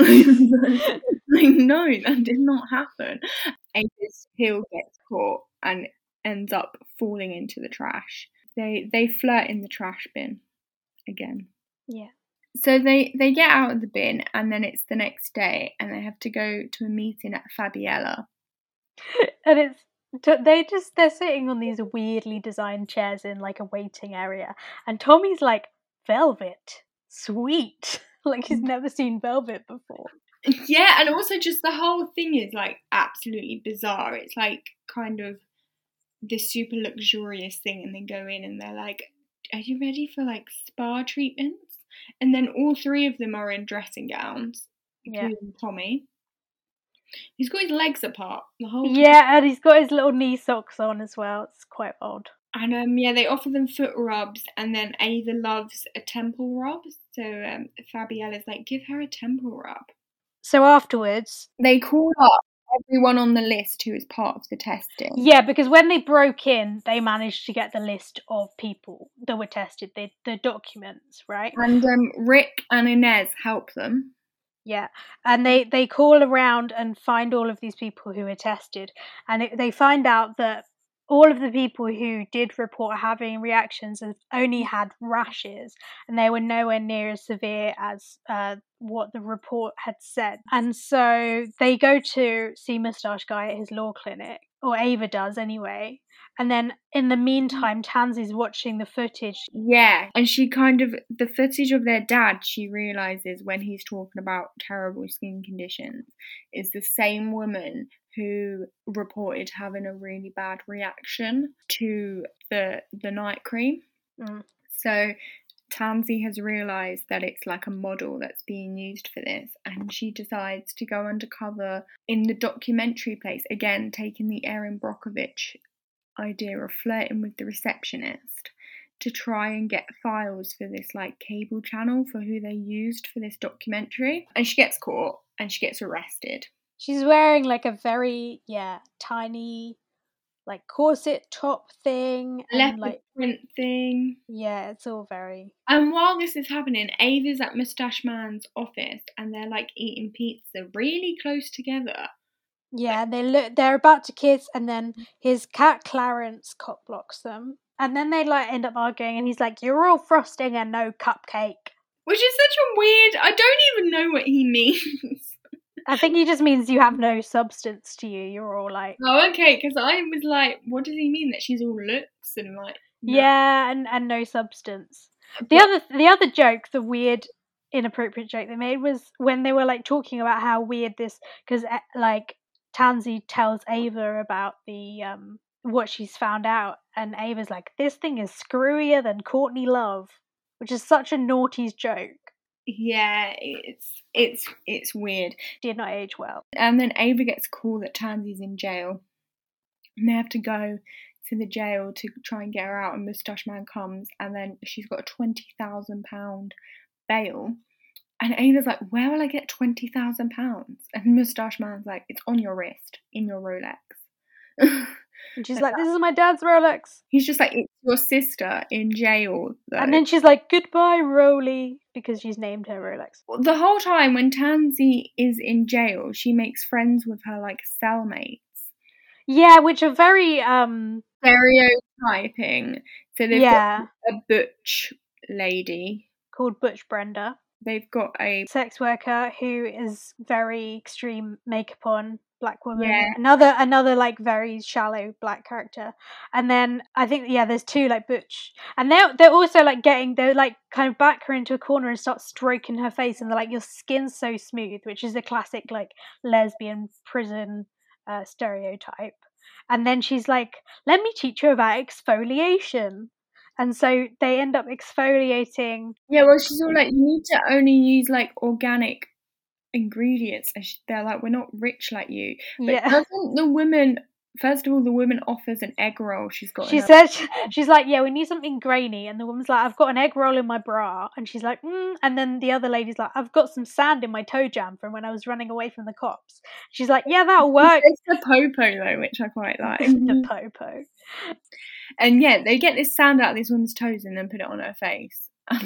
Like, no, that did not happen. Ava's heel gets caught and ends up falling into the trash. They they flirt in the trash bin again. Yeah. So they, they get out of the bin, and then it's the next day, and they have to go to a meeting at Fabiella. And it's they just they're sitting on these weirdly designed chairs in like a waiting area, and Tommy's like, "Velvet, sweet." Like he's never seen velvet before. Yeah, and also just the whole thing is like absolutely bizarre. It's like kind of this super luxurious thing, and they go in and they're like, "Are you ready for like spa treatments?" And then all three of them are in dressing gowns, including yeah. Tommy. He's got his legs apart the whole time. Yeah, and he's got his little knee socks on as well. It's quite odd. And um, yeah, they offer them foot rubs, and then Ava loves a temple rub. So um, Fabiella's like, "Give her a temple rub." So afterwards, they call up everyone on the list who is part of the testing. Yeah, because when they broke in, they managed to get the list of people that were tested, the, the documents, right? And um, Rick and Inez help them. Yeah, and they, they call around and find all of these people who were tested, and it, they find out that all of the people who did report having reactions have only had rashes, and they were nowhere near as severe as uh, what the report had said. And so they go to see Moustache Guy at his law clinic, or Ava does anyway. And then in the meantime, Tansy's watching the footage. Yeah, and she kind of, the footage of their dad, she realises when he's talking about terrible skin conditions, is the same woman who reported having a really bad reaction to the the night cream. Mm. So Tansy has realised that it's like a model that's being used for this, and she decides to go undercover in the documentary place, again taking the Erin Brockovich idea of flirting with the receptionist to try and get files for this like cable channel for who they used for this documentary. And she gets caught and she gets arrested. She's wearing like a very, yeah, tiny like corset top thing and leopard like print thing. Yeah, it's all very. And while this is happening, Ava's at Moustache Man's office and they're like eating pizza really close together. Yeah, they look they're about to kiss, and then his cat Clarence cock blocks them. And then they like end up arguing, and he's like, "You're all frosting and no cupcake." Which is such a weird, I don't even know what he means. I think he just means you have no substance to you. You're all like, oh, okay, because I was like, what does he mean? That she's all looks and like, no. Yeah, and, and no substance. The but, other the other joke, the weird, inappropriate joke they made was when they were like talking about how weird this, because like Tansy tells Ava about the um what she's found out, and Ava's like, "This thing is screwier than Courtney Love," which is such a naughty's joke. Yeah, it's it's it's weird. Did not age well. And then Ava gets a call that Tansy's in jail, and they have to go to the jail to try and get her out. And Moustache Man comes, and then she's got a twenty thousand pound bail. And Ava's like, "Where will I get twenty thousand pounds?" And Moustache Man's like, "It's on your wrist, in your Rolex." And she's like, "This is my dad's Rolex." He's just like, "It's your sister in jail, though." And then she's like, "Goodbye, Roly," because she's named her Rolex. The whole time when Tansy is in jail, she makes friends with her, like, cellmates. Yeah, which are very, um... stereotyping. So they've yeah. got a butch lady. Called Butch Brenda. They've got a... sex worker who is very extreme makeup on, black woman. Yeah. Another, another like very shallow black character. And then I think, yeah, there's two like Butch. And they're, they're also like getting, they're like kind of back her into a corner and start stroking her face. And they're like, "Your skin's so smooth," which is the classic like lesbian prison uh, stereotype. And then she's like, "Let me teach you about exfoliation." And so they end up exfoliating. Yeah, well, she's all like, "You need to only use like organic ingredients." And she, they're like, "We're not rich like you." But yeah. doesn't the woman, first of all, the woman offers an egg roll she's got. She says, she's like, "Yeah, we need something grainy." And the woman's like, "I've got an egg roll in my bra." And she's like, mm. And then the other lady's like, "I've got some sand in my toe jam from when I was running away from the cops." She's like, "Yeah, that'll work." It's the popo though, which I quite like. The popo. And yeah, they get this sand out of this woman's toes and then put it on her face.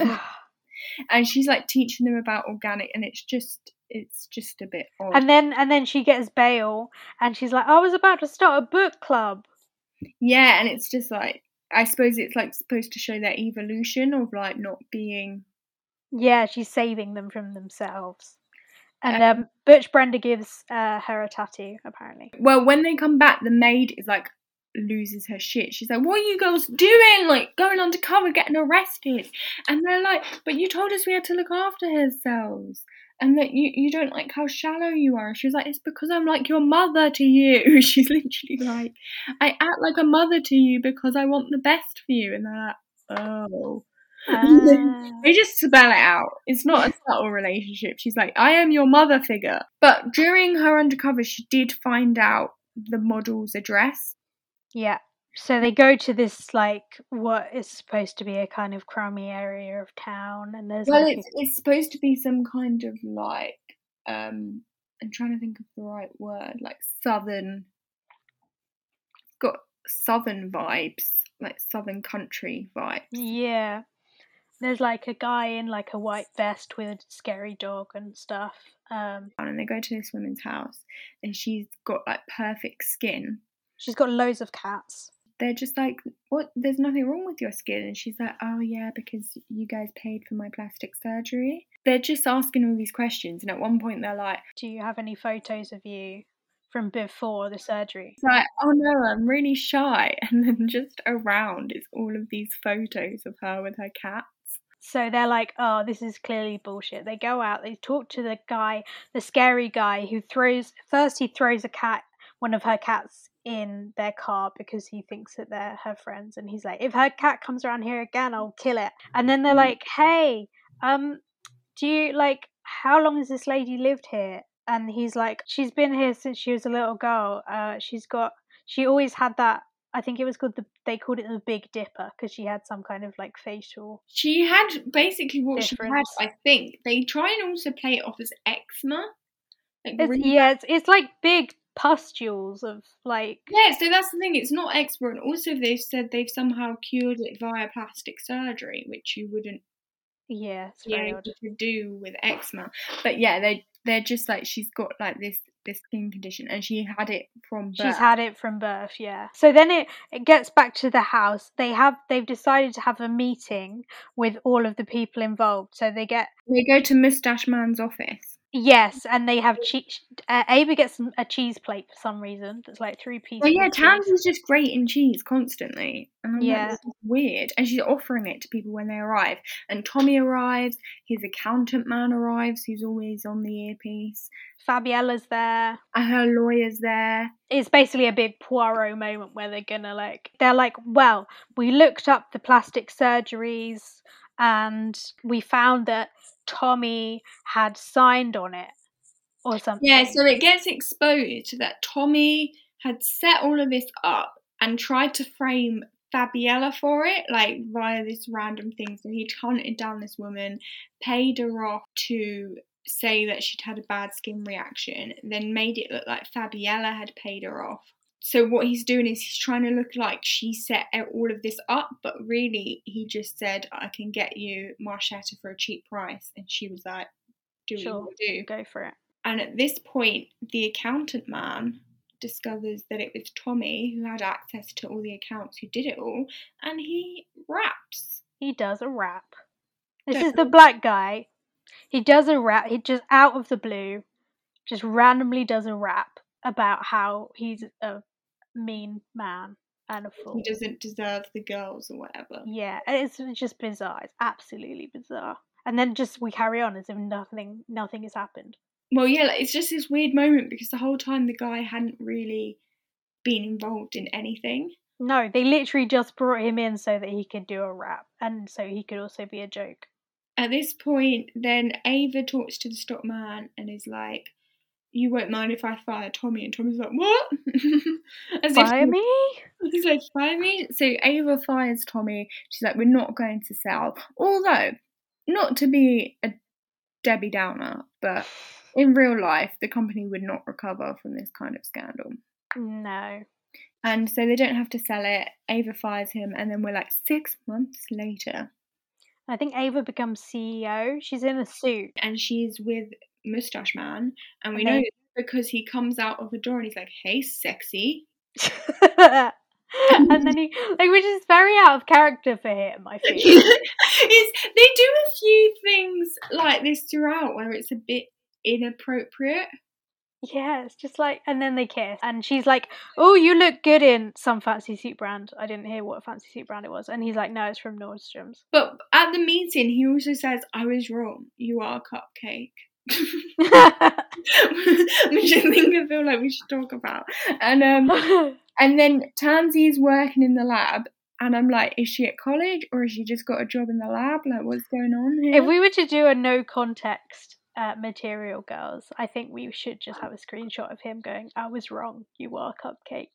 And she's like teaching them about organic, and it's just it's just a bit odd. And then and then she gets bail, and she's like, "I was about to start a book club." Yeah, and it's just like, I suppose it's like supposed to show their evolution of like not being. Yeah, she's saving them from themselves. And um, Butch Brenda gives uh, her a tattoo, apparently. Well, when they come back, the maid is like, loses her shit. She's like, "What are you girls doing? Like, going undercover, getting arrested?" And they're like, "But you told us we had to look after ourselves, and that you, you don't like how shallow you are." She was like, "It's because I'm like your mother to you." She's literally like, "I act like a mother to you because I want the best for you." And they're like, "Oh." Uh. They just spell it out. It's not a subtle relationship. She's like, "I am your mother figure." But during her undercover, she did find out the model's address. Yeah. So they go to this, like, what is supposed to be a kind of crummy area of town, and there's well, like it's, a... it's supposed to be some kind of like, um, I'm trying to think of the right word, like southern, got southern vibes, like southern country vibes. Yeah. There's like a guy in like a white vest with a scary dog and stuff. Um, and they go to this woman's house, and she's got like perfect skin. She's got loads of cats. They're just like, "What? There's nothing wrong with your skin." And she's like, "Oh yeah, because you guys paid for my plastic surgery." They're just asking all these questions, and at one point they're like, "Do you have any photos of you from before the surgery?" It's like, "Oh no, I'm really shy." And then just around is all of these photos of her with her cats. So they're like, "Oh, this is clearly bullshit." They go out, they talk to the guy, the scary guy who throws, first he throws a cat, one of her cats, in their car because he thinks that they're her friends, and he's like, "If her cat comes around here again, I'll kill it." And then they're like, "Hey, um, do you, like, how long has this lady lived here?" And he's like, "She's been here since she was a little girl. Uh, she's got, she always had that, I think it was called the, they called it the Big Dipper because she had some kind of like facial. She had basically what difference. she had, I think. They try and also play it off as eczema. Like it's, really yeah, it's, it's like big pustules of like. Yeah, so that's the thing. It's not eczema, and also they've said they've somehow cured it via plastic surgery, which you wouldn't. Yeah, it's be very able odd. to do with eczema. But yeah, they they're just like, she's got like this this skin condition, and she had it from birth. She's had it from birth, yeah. So then it, it gets back to the house. They have they've decided to have a meeting with all of the people involved. So they get they go to Moustache Man's office. Yes, and they have cheese. Uh, Ava gets a cheese plate for some reason. That's like three pieces. Oh yeah, Tansy's just grating cheese constantly, and I'm yeah, like, this is weird. And she's offering it to people when they arrive. And Tommy arrives. His accountant man arrives, who's always on the earpiece. Fabiella's there. And her lawyer's there. It's basically a big Poirot moment where they're gonna like, they're like, "Well, we looked up the plastic surgeries. and we found that Tommy had signed on it or something. Yeah, so it gets exposed that Tommy had set all of this up and tried to frame Fabiella for it, like via this random thing. So he'd hunted down this woman, paid her off to say that she'd had a bad skin reaction, then made it look like Fabiella had paid her off. So what he's doing is he's trying to look like she set all of this up, but really he just said, I can get you Marchetta for a cheap price. And she was like, do what Sure, you want to do. Go for it. And at this point, the accountant man discovers that it was Tommy who had access to all the accounts who did it all, and he raps. He does a rap. This Don't is the black guy. He does a rap. He just out of the blue, just randomly does a rap about how he's a mean man and a fool. He doesn't deserve the girls or whatever. Yeah, it's just bizarre. It's absolutely bizarre. And then just we carry on as if nothing, nothing has happened. Well, yeah, like, it's just this weird moment because the whole time the guy hadn't really been involved in anything. No, they literally just brought him in so that he could do a rap and so he could also be a joke. At this point, then Ava talks to the stock man and is like, you won't mind if I fire Tommy? And Tommy's like, what? As fire if, me? He's like, fire me? So Ava fires Tommy. She's like, we're not going to sell. Although, not to be a Debbie Downer, but in real life, the company would not recover from this kind of scandal. No. And so they don't have to sell it. Ava fires him, and then we're like six months later. I think Ava becomes C E O. She's in a suit. And she's with Moustache Man, and we and know then... this because he comes out of the door and he's like, hey, sexy. And then he, like, which is very out of character for him, I feel. it's, they do a few things like this throughout where it's a bit inappropriate. Yeah, it's just like, and then they kiss, and she's like, oh, you look good in some fancy suit brand. I didn't hear what fancy suit brand it was. And he's like, no, it's from Nordstrom's. But at the meeting, he also says, I was wrong. You are a cupcake. Which I think I feel like we should talk about. And um, and then Tansy is working in the lab, and I'm like, is she at college or has she just got a job in the lab? Like, what's going on here? If we were to do a no context uh, Material Girls, I think we should just have a screenshot of him going, I was wrong, you are a cupcake.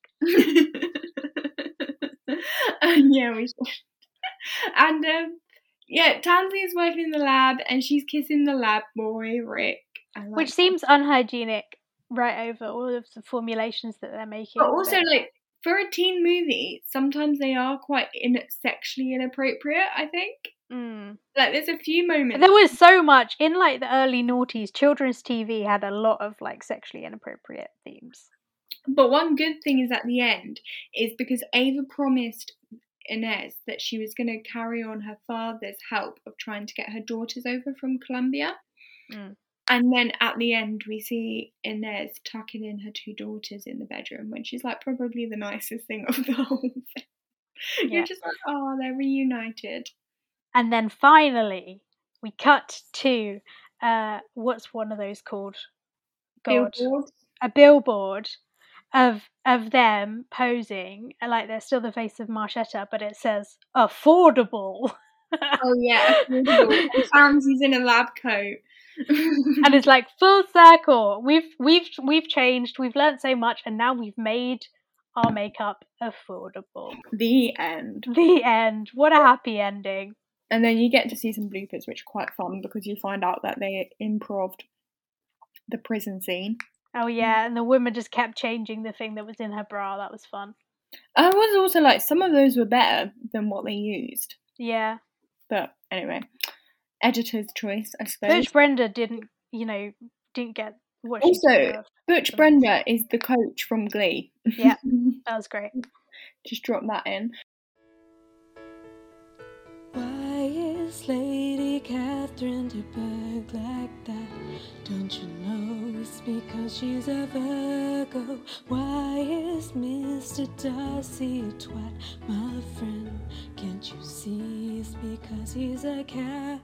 And yeah, we should. And um, yeah, Tansy is working in the lab and she's kissing the lab boy, Rick. Like Which that. seems unhygienic right over all of the formulations that they're making. But also, but... like, for a teen movie, sometimes they are quite in- sexually inappropriate, I think. Mm. Like, there's a few moments. There was so much. In, like, the early noughties, children's T V had a lot of, like, sexually inappropriate themes. But one good thing is at the end, is because Ava promised Inez that she was going to carry on her father's help of trying to get her daughters over from Colombia. Mm. And then at the end, we see Inez tucking in her two daughters in the bedroom when she's like probably the nicest thing of the whole thing. Yeah. You're just like, oh, they're reunited. And then finally, we cut to, uh, what's one of those called? God. Billboard. A billboard of of them posing, like they're still the face of Marchetta, but it says, affordable. Oh, yeah, affordable. Tansy's in a lab coat. And it's like full circle. We've we've we've changed. We've learned so much, and now we've made our makeup affordable. The end. The end. What a happy ending. And then you get to see some bloopers, which are quite fun because you find out that they improv'd the prison scene. Oh yeah, and the woman just kept changing the thing that was in her bra. That was fun. I was also like, some of those were better than what they used. Yeah. But anyway. Editor's choice, I suppose. Butch Brenda didn't, you know, didn't get what also, she deserved. Butch Brenda is the coach from Glee. Yeah, that was great. Just drop that in. Why is Lady Catherine de Bourgh like that? Don't you know it's because she's a Virgo? Why is Mister Darcy a twat, my friend? Can't you see it's because he's a Capricorn?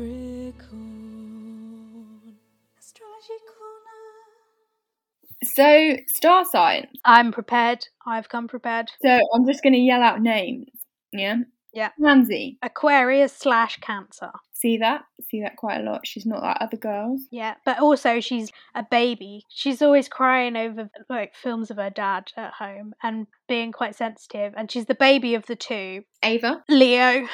Astrology corner. So, star signs. I'm prepared. I've come prepared. So, I'm just going to yell out names, yeah? Yeah. Pansy. Aquarius slash Cancer. See that? See that quite a lot. She's not like other girls. Yeah, but also she's a baby. She's always crying over like films of her dad at home and being quite sensitive. And she's the baby of the two. Ava. Leo.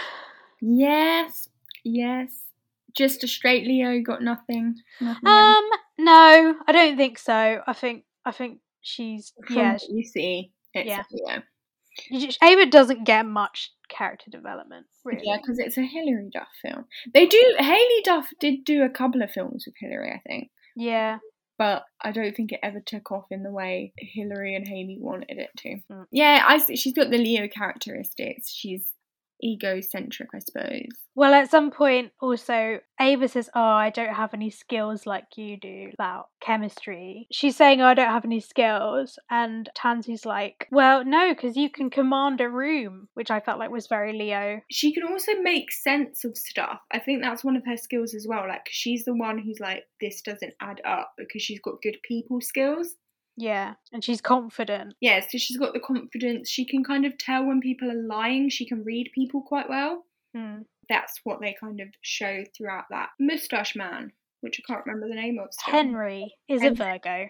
Yes. Yes. Just a straight Leo, got nothing. nothing Um, no, I don't think so. I think I think she's From yeah. what you see, it's Yeah. a Leo. Ava doesn't get much character development, really. Yeah, because it's a Hilary Duff film. They do. Haley Duff did do a couple of films with Hilary, I think. Yeah. But I don't think it ever took off in the way Hilary and Haley wanted it to. Mm. Yeah, I she's got the Leo characteristics. She's egocentric, I suppose. Well, at some point, also, Ava says, oh, I don't have any skills like you do about chemistry. She's saying, oh, I don't have any skills. And Tansy's like, well, no, because you can command a room, which I felt like was very Leo. She can also make sense of stuff. I think that's one of her skills as well. Like, 'cause she's the one who's like, this doesn't add up, because she's got good people skills. Yeah, and she's confident. Yeah, so she's got the confidence. She can kind of tell when people are lying. She can read people quite well. Hmm. That's what they kind of show throughout that. Moustache Man, which I can't remember the name of still. Henry is Henry. a Virgo.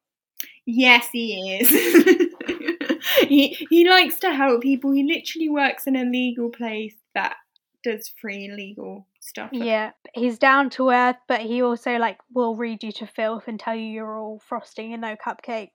Yes, he is. he he likes to help people. He literally works in a legal place that does free legal stuff. Yeah, he's down to earth, but he also like will read you to filth and tell you you're all frosting and no cupcake.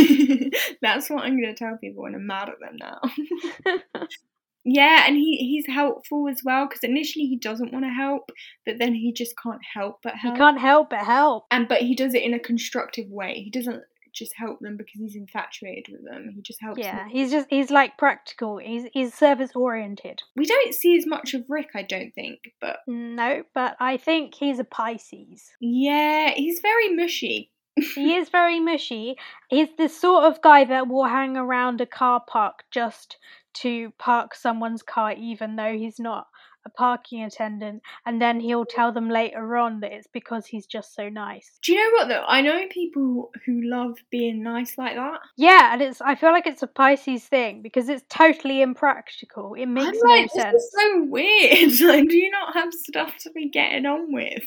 That's what I'm going to tell people when I'm mad at them now. Yeah, and he, he's helpful as well, because initially he doesn't want to help, but then he just can't help but help. He can't help but help. And but he does it in a constructive way. He doesn't just help them because he's infatuated with them. He just helps Yeah, them. he's just he's like practical. He's he's service oriented. We don't see as much of Rick, I don't think, but No, but I think he's a Pisces. yeah, he's very mushy. He is very mushy. He's the sort of guy that will hang around a car park just to park someone's car, even though he's not a parking attendant, and then he'll tell them later on that it's because he's just so nice. Do you know what though? I know people who love being nice like that. Yeah, and it's I feel like it's a Pisces thing because it's totally impractical. It makes I'm like, no this sense. is so weird. Like, do you not have stuff to be getting on with?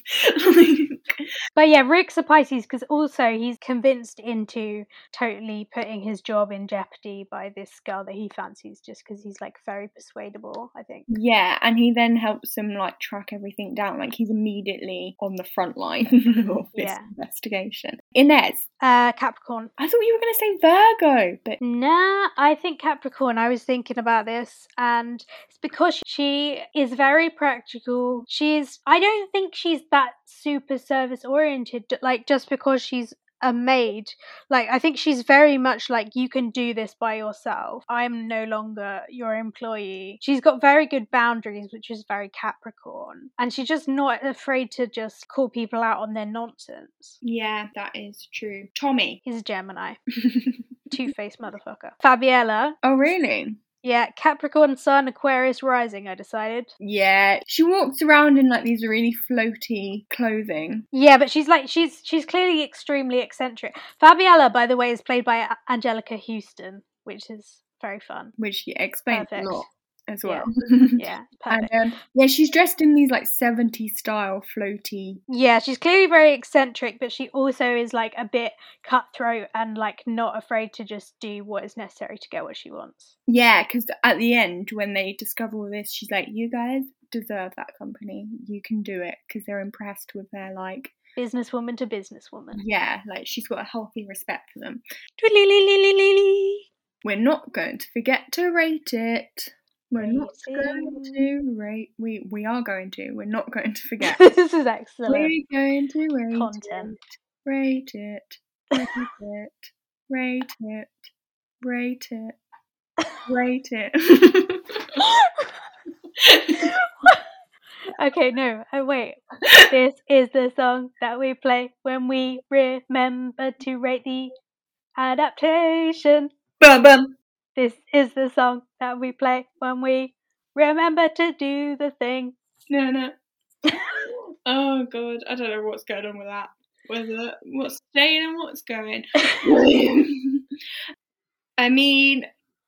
But yeah, Rick's a Pisces because also he's convinced into totally putting his job in jeopardy by this girl that he fancies just because he's like very persuadable, I think. Yeah, and he then helps him like track everything down. Like he's immediately on the front line of this Yeah. investigation. Inez, Uh, Capricorn. I thought you were going to say Virgo, but Nah, I think Capricorn. I was thinking about this, and it's because she is very practical. She's, I don't think she's that super service oriented, like just because she's a maid. Like, I think she's very much like, you can do this by yourself. I'm no longer your employee. She's got very good boundaries, which is very Capricorn. And she's just not afraid to just call people out on their nonsense. yeah, that is true. Tommy. He's a Gemini. Two-faced motherfucker. Fabiella. Oh, really? Yeah, Capricorn, Sun, Aquarius rising, I decided. Yeah, she walks around in like these really floaty clothing. Yeah, but she's like, she's she's clearly extremely eccentric. Fabiella, by the way, is played by A- Angelica Houston, which is very fun. Which she explains Perfect. a lot as well. Yeah, perfect. And um, yeah, she's dressed in these like seventies style floaty. Yeah, she's clearly very eccentric, but she also is like a bit cutthroat and like not afraid to just do what is necessary to get what she wants. Yeah, because at the end, when they discover all this, she's like, you guys deserve that company. You can do it, because they're impressed with their like, Businesswoman to businesswoman. yeah, like she's got a healthy respect for them. Twiddly-lee-lee-lee-lee. We're not going to forget to rate it. We're not going Rating. to rate. We we are going to. We're not going to forget. This is excellent We're going to rate content. it. Rate it. Rate it. Rate it. Rate it. Rate it. Okay, no, oh, wait. This is the song that we play when we remember to rate the adaptation. Bum bum. This is the song that we play when we remember to do the thing. No, no. Oh god, I don't know what's going on with that. Whether what's staying and what's going. I mean,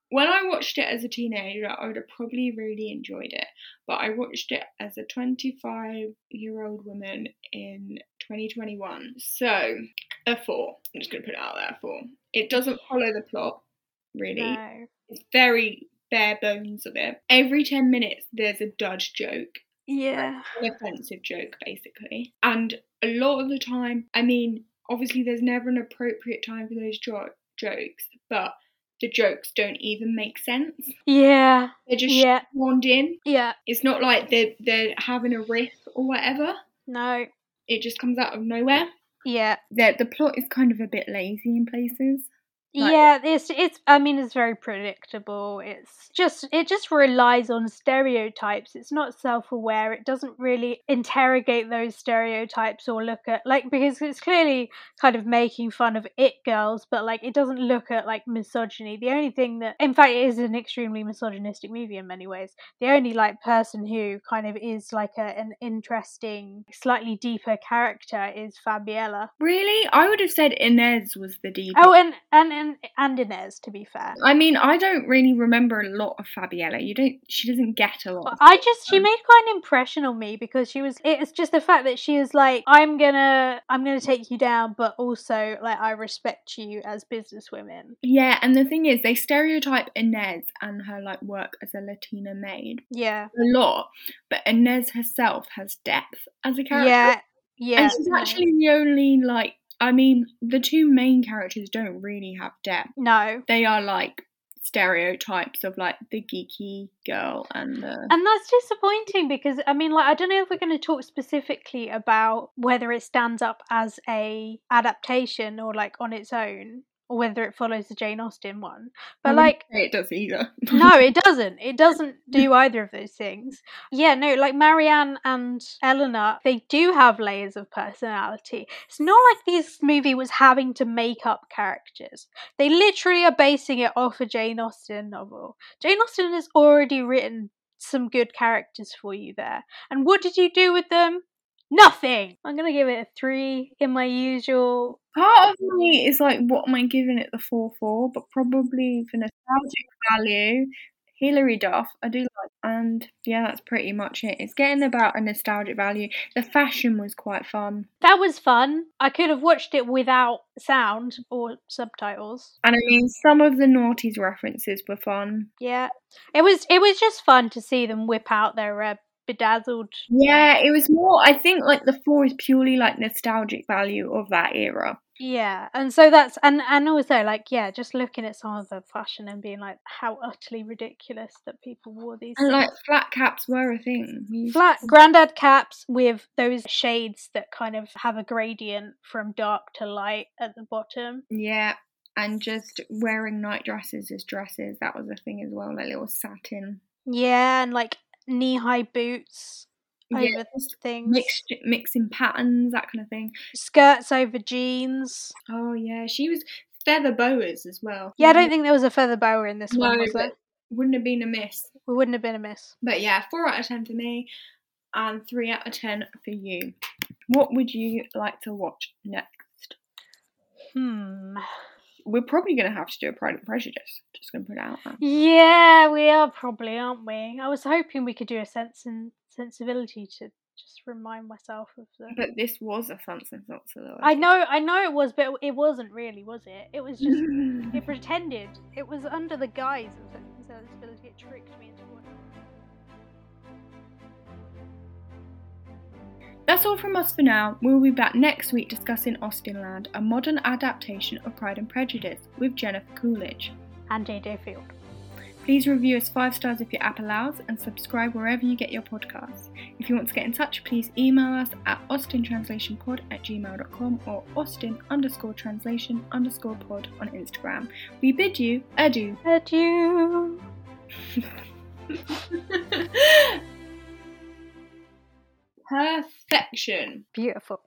when I watched it as a teenager, I would have probably really enjoyed it. But I watched it as a twenty-five-year-old woman in twenty twenty-one. So, a four. I'm just going to put it out there, a four. It doesn't follow the plot, really. No. It's very bare bones of it. Every ten minutes, there's a dud joke. Yeah. An offensive joke, basically. And a lot of the time, I mean, obviously there's never an appropriate time for those jo- jokes, but the jokes don't even make sense. Yeah. They're just Yeah. shoehorned in. Yeah. It's not like they're, they're having a riff or whatever. No. It just comes out of nowhere. Yeah. The, the plot is kind of a bit lazy in places. Like, yeah, it's it's. I mean, it's very predictable. It's just it just relies on stereotypes. It's not self-aware. It doesn't really interrogate those stereotypes or look at like because it's clearly kind of making fun of it girls, but like it doesn't look at like misogyny. The only thing that, in fact, it is an extremely misogynistic movie in many ways. The only like person who kind of is like a, an interesting, slightly deeper character is Fabiella. Really? I would have said Inez was the deepest. Oh, and and. and And Inez, to be fair. I mean, I don't really remember a lot of Fabiella. You don't. She doesn't get a lot. I just she made quite an impression on me because she was. It's just the fact that she was like, I'm gonna, I'm gonna take you down, but also like I respect you as businesswomen. Yeah, and the thing is, they stereotype Inez and her like work as a Latina maid. Yeah, a lot, but Inez herself has depth as a character. Yeah, yeah. And she's no. actually the only like. I mean, the two main characters don't really have depth. No. They are like stereotypes of like the geeky girl and the... And that's disappointing because I mean like I don't know if we're going to talk specifically about whether it stands up as a adaptation or like on its own or whether it follows the Jane Austen one. But like it does either. No, it doesn't. It doesn't do either of those things. Yeah, no, like Marianne and Eleanor, they do have layers of personality. It's not like this movie was having to make up characters. They literally are basing it off a Jane Austen novel. Jane Austen has already written some good characters for you there. And what did you do with them? Nothing! I'm going to give it a three in my usual... Part of me is like, what am I giving it the four for? But probably for nostalgic value, Hilary Duff, I do like. And yeah, that's pretty much it. It's getting about a nostalgic value. The fashion was quite fun. That was fun. I could have watched it without sound or subtitles. And I mean, some of the noughties references were fun. Yeah. It was, it was just fun to see them whip out their... Uh, bedazzled. Yeah, it was more, I think like the four is purely like nostalgic value of that era. Yeah, and so that's and and also like yeah, just looking at some of the fashion and being like how utterly ridiculous that people wore these and things. like flat caps were a thing. Flat grandad caps with those shades that kind of have a gradient from dark to light at the bottom. Yeah, and just wearing night dresses as dresses, that was a thing as well, like little satin. Yeah, and like knee-high boots over yeah, things. Mix, mixing patterns, that kind of thing. Skirts over jeans. Oh yeah, she was feather boas as well. Yeah, I don't think there was a feather boa in this no, one, was there? Wouldn't have been a miss. We wouldn't have been a miss. But yeah, four out of ten for me and three out of ten for you. What would you like to watch next? Hmm... We're probably going to have to do a Pride and Prejudice. Just going to put it out there. Yeah, we are probably, aren't we? I was hoping we could do a Sense and Sensibility to just remind myself of the... But this was a Sense and Sensibility. I know, I know it was, but it wasn't really, was it? It was just, it pretended. It was under the guise of Sense and Sensibility. It tricked me into watching. That's all from us for now. We'll be back next week discussing Austenland, a modern adaptation of Pride and Prejudice with Jennifer Coolidge. And J J Field. Please review us five stars if your app allows and subscribe wherever you get your podcasts. If you want to get in touch, please email us at austintranslationpod at gmail dot com or austin underscore translation underscore pod on Instagram. We bid you adieu. Adieu. Perfection. Beautiful.